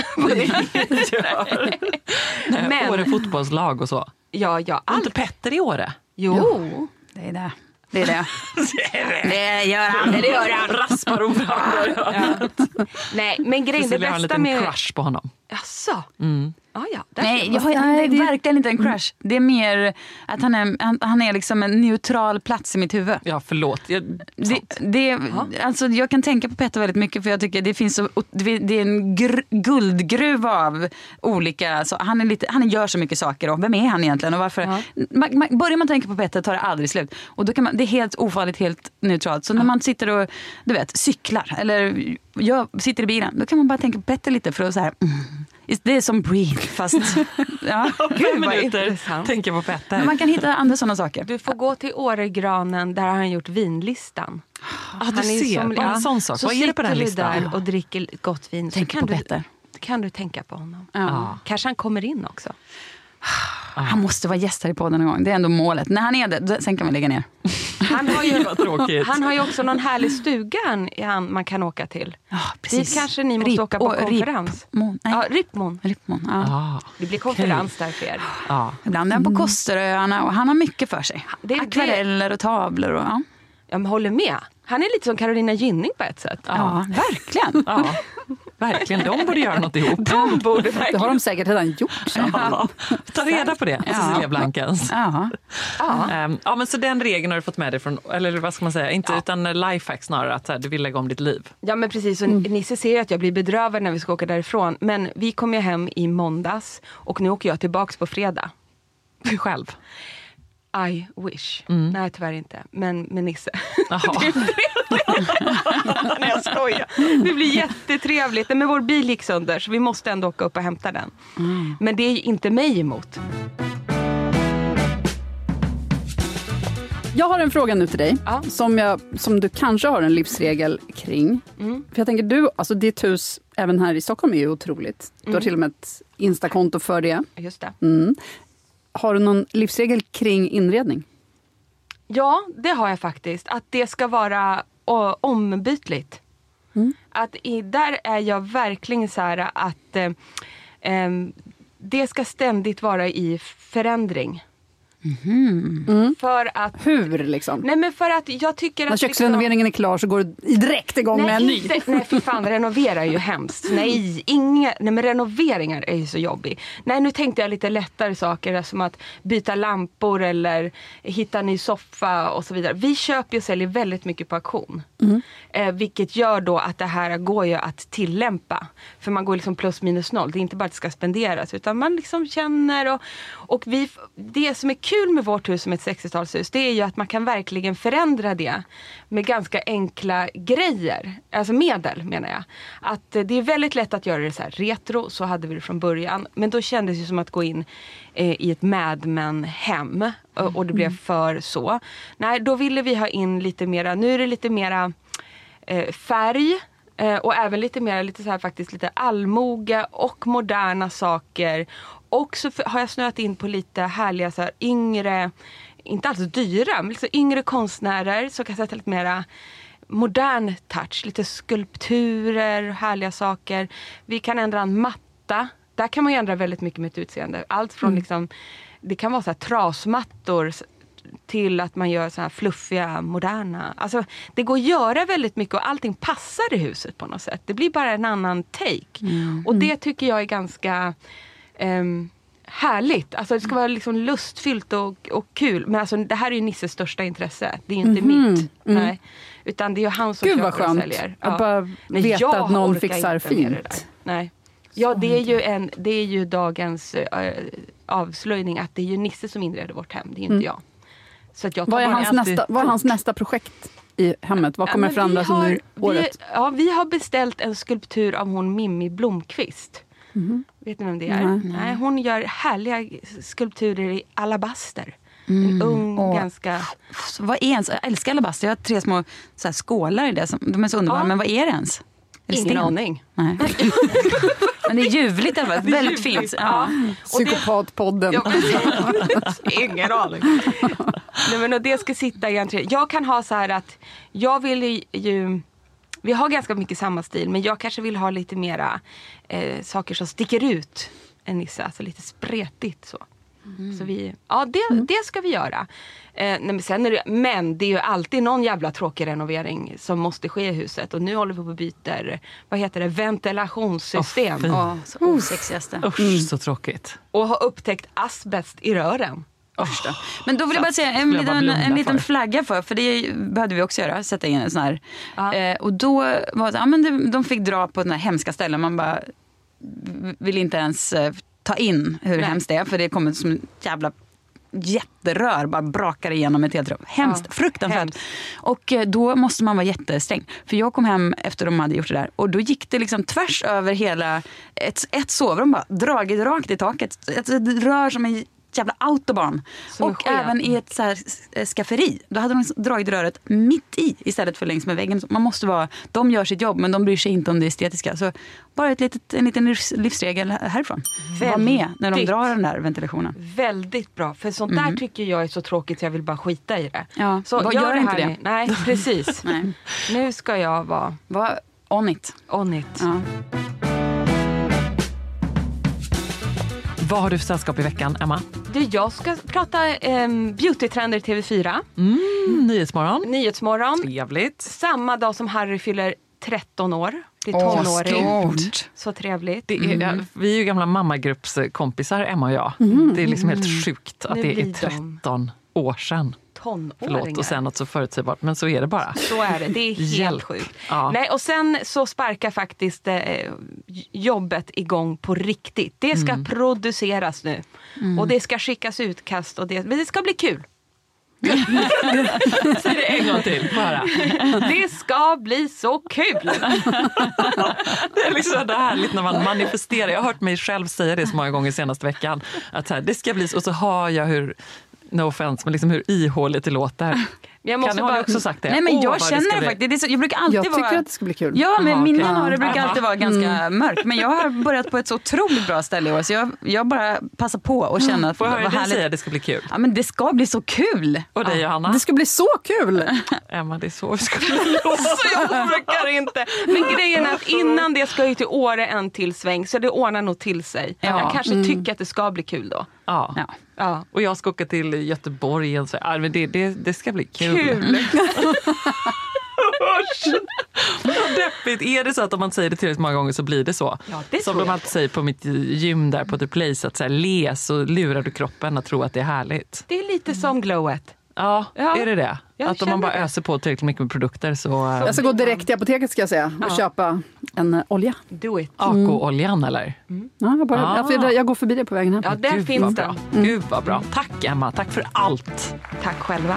Speaker 5: Men Åre fotbollslag och så.
Speaker 12: Ja, allt.
Speaker 5: Inte Petter i Åre?
Speaker 12: Jo.
Speaker 6: Det är det. Det gör han.
Speaker 12: Det gör han.
Speaker 5: Raspar och
Speaker 12: Nej, men grejen, det bästa med...
Speaker 5: Jag har en crush på honom.
Speaker 12: Jaså?
Speaker 6: Nej, jag har verkligen inte en crush. Det är mer att han är liksom en neutral plats i mitt huvud.
Speaker 5: Ja, förlåt.
Speaker 6: Alltså, jag kan tänka på Petter väldigt mycket, för jag tycker det finns det är en guldgruva av olika, så han gör så mycket saker, och vem är han egentligen och varför? Börjar man tänka på Petter tar det aldrig slut, och då kan det är helt ofarligt, helt neutralt. Så när man sitter och cyklar eller jag sitter i bilen, då kan man bara tänka på Petter lite, för att så här det är som Breathe, fast
Speaker 5: 5 minuter tänker på Petter.
Speaker 6: Men man kan hitta andra sådana saker.
Speaker 12: Du får gå till Åregranen, där har han gjort vinlistan.
Speaker 5: Du ser, en sån sak. Vad är det på den listan?
Speaker 12: Så sitter du där och dricker gott vin.
Speaker 6: Tänk på Petter.
Speaker 12: Kan du tänka på honom?
Speaker 6: Ja.
Speaker 12: Kanske han kommer in också.
Speaker 6: Han måste vara gäst här i podden en gång. Det är ändå målet. När han är det, sen kan vi lägga ner.
Speaker 12: Han har ju också någon härlig stuga man kan åka till.
Speaker 6: Ja, precis.
Speaker 12: Dit kanske ni måste åka på konferens. Rippmon.
Speaker 6: Ja.
Speaker 12: Det blir konferens där för er.
Speaker 6: Ja. Ibland är han på Kosteröarna, och han har mycket för sig. Akvareller och tavlor. Och,
Speaker 12: Jag håller med. Han är lite som Carolina Gynning på ett sätt.
Speaker 6: Ja, verkligen.
Speaker 5: Ja. Verkligen, de borde göra något ihop.
Speaker 7: Det har de säkert redan gjort.
Speaker 5: Ta reda på det, Cecilia Blankens. Ja, men så den regeln har du fått med dig från, eller vad ska man säga, inte utan lifehack snarare, att du vill lägga om ditt liv.
Speaker 12: Ja, men precis, och Nisse ser att jag blir bedrövad när vi ska åka därifrån, men vi kom ju hem i måndags och nu åker jag tillbaks på fredag.
Speaker 5: Själv?
Speaker 12: I wish. Nej, tyvärr inte. Men med Nisse. Nej, jag skojar. Det blir jättetrevligt. Men vår bil gick sönder, så vi måste ändå åka upp och hämta den. Men det är inte mig emot.
Speaker 7: Jag har en fråga nu till dig som du kanske har en livsregel kring. För jag tänker, ditt hus även här i Stockholm är ju otroligt. Du har till och med ett Instakonto för det.
Speaker 12: Just det.
Speaker 7: Har du någon livsregel kring inredning?
Speaker 12: Ja, det har jag faktiskt. Att det ska vara ombytligt. Att där är jag verkligen så här att det ska ständigt vara i förändring. För att,
Speaker 7: hur liksom?
Speaker 12: Nej, men för att jag tycker att
Speaker 7: när köksrenoveringen är klar så går du direkt igång med en ny.
Speaker 12: Nej, för fan, renovera är ju hemskt. Nej, men renoveringar är ju så jobbig. Nej, nu tänkte jag lite lättare saker, som att byta lampor eller hitta en ny soffa och så vidare. Vi köper och säljer väldigt mycket på auktion. Vilket gör då att det här går ju att tillämpa. För man går liksom plus minus noll. Det är inte bara att det ska spenderas, utan man liksom känner och det som är kul med vårt hus som ett 60-talshus, det är ju att man kan verkligen förändra det med ganska enkla grejer. Alltså medel, menar jag. Att det är väldigt lätt att göra det så här retro, så hade vi det från början. Men då kändes det som att gå in i ett Mad Men-hem. Och det blev för så. Nej, då ville vi ha in lite mera, nu är det lite mera färg. Och även lite mer, lite så här faktiskt lite allmoga och moderna saker. Och så har jag snöat in på lite härliga så här yngre, inte alls dyra, men liksom yngre konstnärer som kan sätta lite mera modern touch. Lite skulpturer, härliga saker. Vi kan ändra en matta. Där kan man ju ändra väldigt mycket med ett utseende. Allt från liksom, det kan vara så här trasmattor till att man gör så här fluffiga, moderna. Alltså, det går att göra väldigt mycket och allting passar i huset på något sätt. Det blir bara en annan take. Och det tycker jag är ganska härligt. Alltså det ska vara liksom lustfyllt och kul. Men alltså, det här är ju Nisses största intresse. Det är ju inte mitt. Nej. Utan det är ju han som köper och säljer.
Speaker 7: Att bara veta att någon fixar fint.
Speaker 12: Nej. Ja, det är ju dagens avslöjning att det är ju Nisse som inreder vårt hem. Det är ju inte jag. Så att jag
Speaker 7: vad är hans nästa projekt i hemmet? Vad kommer förändras under året?
Speaker 12: Vi har beställt en skulptur av hon Mimmi Blomqvist. Vet ni vem det är? Nej, hon gör härliga skulpturer i alabaster. En ung, ganska...
Speaker 6: Vad är ens? Jag älskar alabaster. Jag har 3 små så här, skålar i det. De är så underbara. Men vad är det ens?
Speaker 12: Ingen aning.
Speaker 6: Nej. Men det är ljuvligt i alla fall. Väldigt fint. Ja.
Speaker 7: Psykopatpodden.
Speaker 12: Ingen aning. Nej, men och det ska sitta i entré. Jag kan ha så här att jag vill ju... Vi har ganska mycket samma stil, men jag kanske vill ha lite mera saker som sticker ut än Nisse. Alltså lite spretigt så. Så vi, det ska vi göra. Men det är ju alltid någon jävla tråkig renovering som måste ske i huset. Och nu håller vi på att byta, vad heter det, ventilationssystem.
Speaker 6: Så osexigaste.
Speaker 5: Så tråkigt.
Speaker 12: Och har upptäckt asbest i rören.
Speaker 6: Men då vill jag bara säga en liten flagga för det behövde vi också göra, sätta in en sån här. Och då var det, men de fick dra på den här hemska ställen. Man bara vill inte ens ta in hur hemskt det är, för det kommer som jävla jätterör bara brakar igenom ett helt rum. Hemskt, fruktansvärt. Och då måste man vara jättesträng. För jag kom hem efter de hade gjort det där och då gick det liksom tvärs över hela ett sovrum, bara dragit rakt i taket. Ett rör som en jävla autobahn. Och även i ett så här skafferi. Då hade de dragit röret mitt i istället för längs med väggen. Man måste vara, de gör sitt jobb men de bryr sig inte om det estetiska. Så bara en liten livsregel härifrån. Var med när de drar den där ventilationen.
Speaker 12: Väldigt bra. För sånt där tycker jag är så tråkigt så jag vill bara skita i det.
Speaker 6: Ja,
Speaker 12: så
Speaker 6: gör inte det.
Speaker 12: Nej, precis.
Speaker 6: Nej.
Speaker 12: Nu ska jag vara
Speaker 6: on it.
Speaker 12: On it.
Speaker 6: Ja.
Speaker 5: Vad har du för sällskap i veckan, Emma?
Speaker 12: Jag ska prata beautytrender i TV4. Nyhetsmorgon.
Speaker 5: Trevligt.
Speaker 12: Samma dag som Harry fyller 13 år. Det är tonåring. Så trevligt.
Speaker 5: Det är, vi är ju gamla mammagruppskompisar, Emma och jag. Det är liksom helt sjukt att det är 13 år sedan. Förlåt, och sen något så förutsägbart, men så är det bara.
Speaker 12: Så är det, det är helt sjukt.
Speaker 5: Ja.
Speaker 12: Nej, och sen så sparkar faktiskt jobbet igång på riktigt. Det ska produceras nu. Och det ska skickas utkast, men det ska bli kul.
Speaker 5: Säg det en gång till, bara.
Speaker 12: Det ska bli så kul.
Speaker 5: Det är liksom det härligt när man manifesterar. Jag har hört mig själv säga det så många gånger senaste veckan. Att här, det ska bli så, och så har jag hur... No offense, men liksom hur ihåligt det låter.
Speaker 12: Jag måste
Speaker 5: har också sagt det?
Speaker 6: Nej, men jag känner det faktiskt. Jag brukar alltid
Speaker 7: jag tycker att det ska bli kul.
Speaker 6: Ja, men min januari brukar alltid vara ganska mörk. Men jag har börjat på ett så otroligt bra ställe i år. Så jag bara passar på och känner att
Speaker 5: får jag höra dig säga att det ska bli kul?
Speaker 6: Ja, men det ska bli så kul.
Speaker 5: Och dig, Johanna?
Speaker 7: Det ska bli så kul.
Speaker 5: Emma, det är så vi ska bli.
Speaker 12: Så jag orkar inte. Men grejen är att innan det ska ju till Åre en till sväng. Så det ordnar nog till sig.
Speaker 6: Ja.
Speaker 12: Jag kanske tycker att det ska bli kul då.
Speaker 5: Ja. Och jag ska åka till Göteborg. Så, men det ska bli kul. Deppigt. Är det så att om man säger det tillräckligt många gånger så blir det så?
Speaker 12: Ja, det
Speaker 5: som de alltid säger på mitt gym där på The Place, att så här, les och lurar du kroppen att tro att det är härligt.
Speaker 12: Det är lite som glowet.
Speaker 5: Ja, är det det? Att om man bara öser på tillräckligt mycket med produkter så...
Speaker 7: Jag ska gå direkt till apoteket ska jag säga och köpa en olja.
Speaker 12: Do it.
Speaker 5: Ako-oljan eller?
Speaker 7: Ja, jag går förbi det på vägen hem.
Speaker 12: Ja, där finns det.
Speaker 5: Gud vad bra. Tack Emma, tack för allt.
Speaker 12: Tack själva.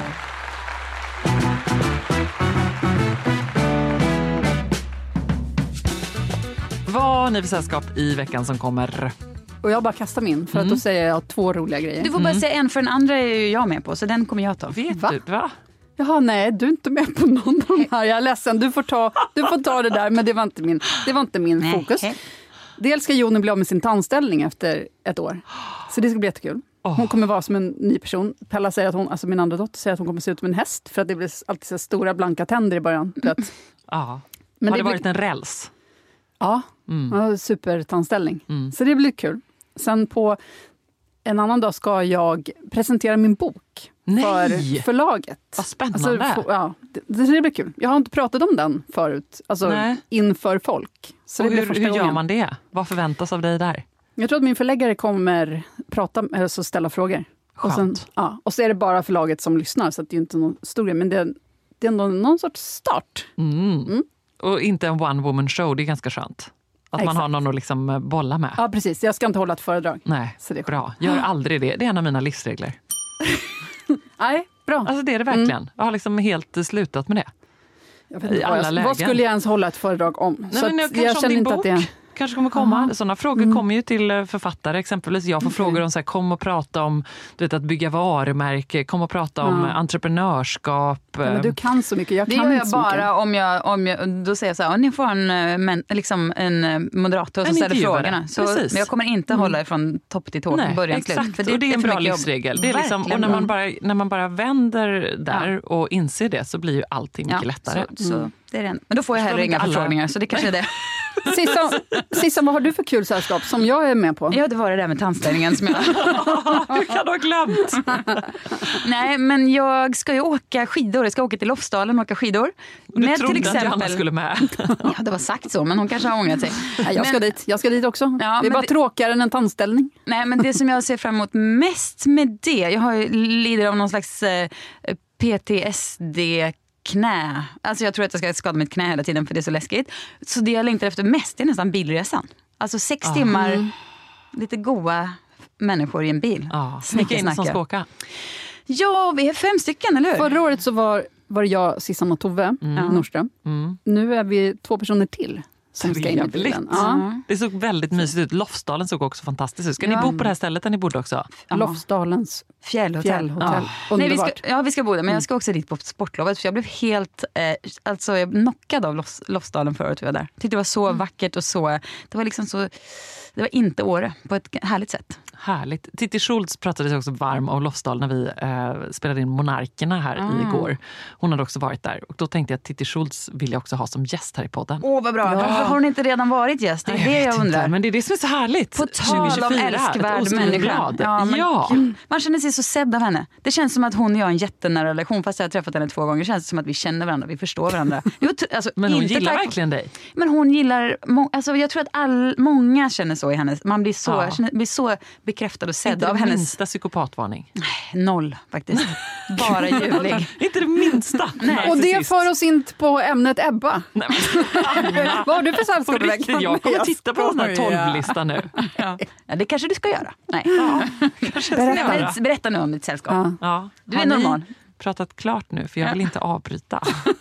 Speaker 5: Vad har ni för sällskap i veckan som kommer?
Speaker 7: Och jag bara kastar min för att då säger jag 2 roliga grejer.
Speaker 6: Du får bara säga en, för den andra är ju jag med på, så den kommer jag ta.
Speaker 5: Vet du, va?
Speaker 7: Jaha, nej, du är inte med på någon av de här. Jag är ledsen, du får ta det där, men det var inte min fokus. Dels ska Joni bli av med sin tandställning efter 1 år. Så det ska bli jättekul. Hon kommer vara som en ny person. Pella säger att alltså min andra dotter säger att hon kommer se ut som en häst. För att det blir alltid så stora blanka tänder i början.
Speaker 5: Men har det varit en räls?
Speaker 7: Ja, supertandställning. Så det blir kul. Sen på en annan dag ska jag presentera min bok för förlaget.
Speaker 5: Vad spännande.
Speaker 7: Alltså, det blir kul. Jag har inte pratat om den förut. Alltså inför folk. Så
Speaker 5: och
Speaker 7: det blir
Speaker 5: hur gör man det? Vad förväntas av dig där?
Speaker 7: Jag tror att min förläggare kommer alltså ställa frågor. Och, sen, och så är det bara förlaget som lyssnar, så att det är inte någon stor grej. Men det är ändå någon sorts start.
Speaker 5: Och inte en one-woman show, det är ganska skönt. Att man har någon att liksom bolla med.
Speaker 7: Ja, precis. Jag ska inte hålla ett föredrag.
Speaker 5: Nej,
Speaker 7: så det är
Speaker 5: bra. Gör aldrig det. Det är en av mina livsregler.
Speaker 7: Nej, bra.
Speaker 5: Alltså det är det verkligen. Jag har liksom helt slutat med det.
Speaker 7: Jag vet inte vad skulle jag ens hålla ett föredrag om?
Speaker 5: Nej,
Speaker 7: så
Speaker 5: men
Speaker 7: jag känner inte att det...
Speaker 5: kanske kommer komma. Sådana frågor kommer ju till författare. Exempelvis jag får frågor om så här, kom och prata om att bygga varumärke, kom och prata om entreprenörskap.
Speaker 7: Ja, men du kan så mycket, jag kan
Speaker 6: det
Speaker 7: inte så
Speaker 6: bara
Speaker 7: mycket.
Speaker 6: om jag då säger jag så här, ni får en moderator som ställer frågorna. Så, men jag kommer inte hålla ifrån topp till tå, början till slut.
Speaker 5: För det är en bra livsregel. Det är liksom, och när man bara vänder där och inser det så blir ju allting mycket lättare.
Speaker 6: Så det är det. Men då får jag heller inga förfrågningar, så det kanske är det.
Speaker 7: Sissan, vad har du för kul sällskap som jag är med på?
Speaker 6: Ja, det var det där med tandställningen som jag...
Speaker 5: Du kan ha glömt.
Speaker 6: Nej, men jag ska ju åka skidor. Jag ska åka till Lofsdalen och åka skidor.
Speaker 5: Du trodde till exempel att Johanna skulle med.
Speaker 6: Ja, det var sagt så, men hon kanske har ångrat sig.
Speaker 7: Jag ska dit också.
Speaker 6: Ja,
Speaker 7: det är bara tråkigare än en tandställning.
Speaker 6: Nej, men det som jag ser fram emot mest med det, jag har ju lider av någon slags PTSD knä. Alltså jag tror att jag ska skada mitt knä hela tiden för det är så läskigt. Så det jag längtar efter mest är nästan bilresan. Alltså 6 timmar, lite goa människor i en bil.
Speaker 5: Vilka in som ska åka?
Speaker 6: Ja, vi är 5 stycken, eller hur?
Speaker 7: Förra året så var det jag, Sissan och Tove Norström. Nu är vi 2 personer till som ska in i bilen.
Speaker 5: Det såg väldigt mysigt ut. Lofsdalen såg också fantastiskt ut. Ska ni bo på det här stället där ni bodde också?
Speaker 7: Lofsdalens
Speaker 6: fjällhotell. Nej, vi ska bo där, men jag ska också dit på sportlovet. För jag blev helt jag knockad av Lofsdalen förut vi var där. Tyckte det var så vackert och så. Det var liksom så. Det var inte Åre på ett härligt sätt.
Speaker 5: Härligt. Titti Schultz pratade sig också varm om Lofsdal när vi spelade in Monarkerna här igår. Hon hade också varit där. Och då tänkte jag att Titti Schultz vill jag också ha som gäst här i podden.
Speaker 6: Vad bra. Har hon inte redan varit gäst? Det är det jag undrar.
Speaker 5: Inte, men det är det som är så härligt.
Speaker 6: På tal om älskvärd människa. Man känner sig så sedd av henne. Det känns som att hon och jag har en jättenära relation. Fast jag har träffat henne 2 gånger. Det känns som att vi känner varandra. Vi förstår varandra.
Speaker 5: Men hon gillar verkligen dig.
Speaker 6: Men hon gillar... jag tror att många känner så i hennes... Man blir så bekräftad och sedd av hennes...
Speaker 5: minsta psykopatvarning.
Speaker 6: 0 faktiskt. Bara ljuvlig.
Speaker 5: Inte det minsta.
Speaker 7: Nej. Och det för oss in på ämnet Ebba.
Speaker 5: Nej, men,
Speaker 7: vad har du för sällskap?
Speaker 5: Jag kommer titta på den här 12-listan nu.
Speaker 6: Ja, det kanske du ska göra. Nej. Berätta nu om ditt sällskap.
Speaker 5: Ja.
Speaker 6: Du är normal.
Speaker 5: Pratat klart nu, för jag vill inte avbryta.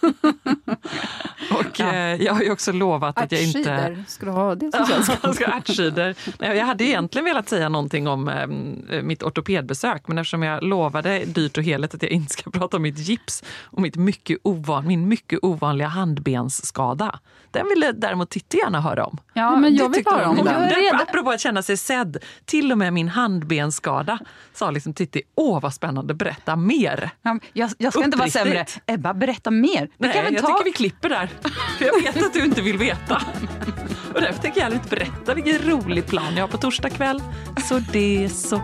Speaker 5: Och jag har ju också lovat att jag inte...
Speaker 7: Ska du ha det som sällskap?
Speaker 5: Ärtskidor. Jag hade egentligen velat säga någonting om mitt ortopedbesök, men eftersom jag lovade dyrt och heligt att jag inte ska prata om mitt gips och min mycket ovanliga handbensskada. Den ville däremot Titti gärna höra om.
Speaker 7: Ja, men jag vill höra om den.
Speaker 5: Apropå att känna sig sedd, till och med min handbensskada, sa liksom Titti, vad spännande, berätta mer.
Speaker 6: Ja, jag ska inte vara sämre. Ebba, berätta mer.
Speaker 5: Jag tycker vi klipper där. För jag vet att du inte vill veta. Och därför tänker jag inte berätta vilken rolig plan jag har på torsdag kväll. Så det är så.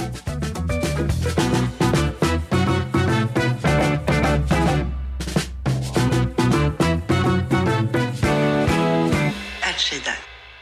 Speaker 10: Ärtsida.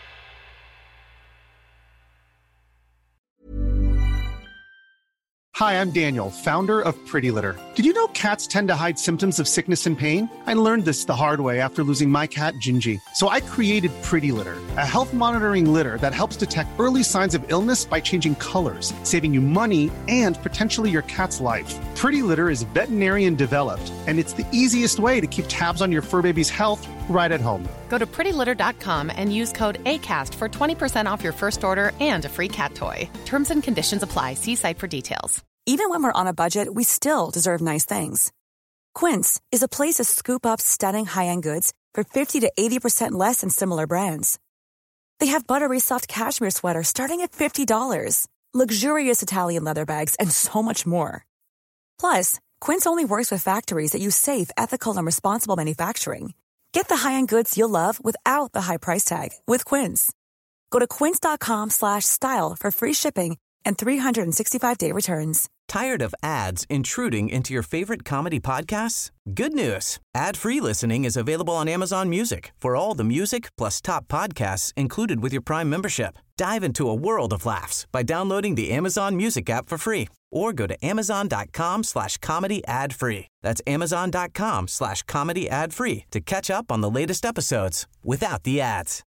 Speaker 15: Hi, I'm Daniel, founder of Pretty Litter. Did you know cats tend to hide symptoms of sickness and pain? I learned this the hard way after losing my cat, Gingy. So I created Pretty Litter, a health monitoring litter that helps detect early signs of illness by changing colors, saving you money and potentially your cat's life. Pretty Litter is veterinarian developed, and it's the easiest way to keep tabs on your fur baby's health right at home.
Speaker 16: Go to prettylitter.com and use code ACAST for 20% off your first order and a free cat toy. Terms and conditions apply. See site for details.
Speaker 17: Even when we're on a budget, we still deserve nice things. Quince is a place to scoop up stunning high-end goods for 50 to 80% less than similar brands. They have buttery soft cashmere sweaters starting at $50, luxurious Italian leather bags, and so much more. Plus, Quince only works with factories that use safe, ethical, and responsible manufacturing. Get the high-end goods you'll love without the high price tag with Quince. Go to quince.com/style for free shipping and 365-day returns.
Speaker 4: Tired of ads intruding into your favorite comedy podcasts? Good news. Ad-free listening is available on Amazon Music for all the music plus top podcasts included with your Prime membership. Dive into a world of laughs by downloading the Amazon Music app for free or go to amazon.com/comedy ad-free. That's amazon.com/comedy ad-free to catch up on the latest episodes without the ads.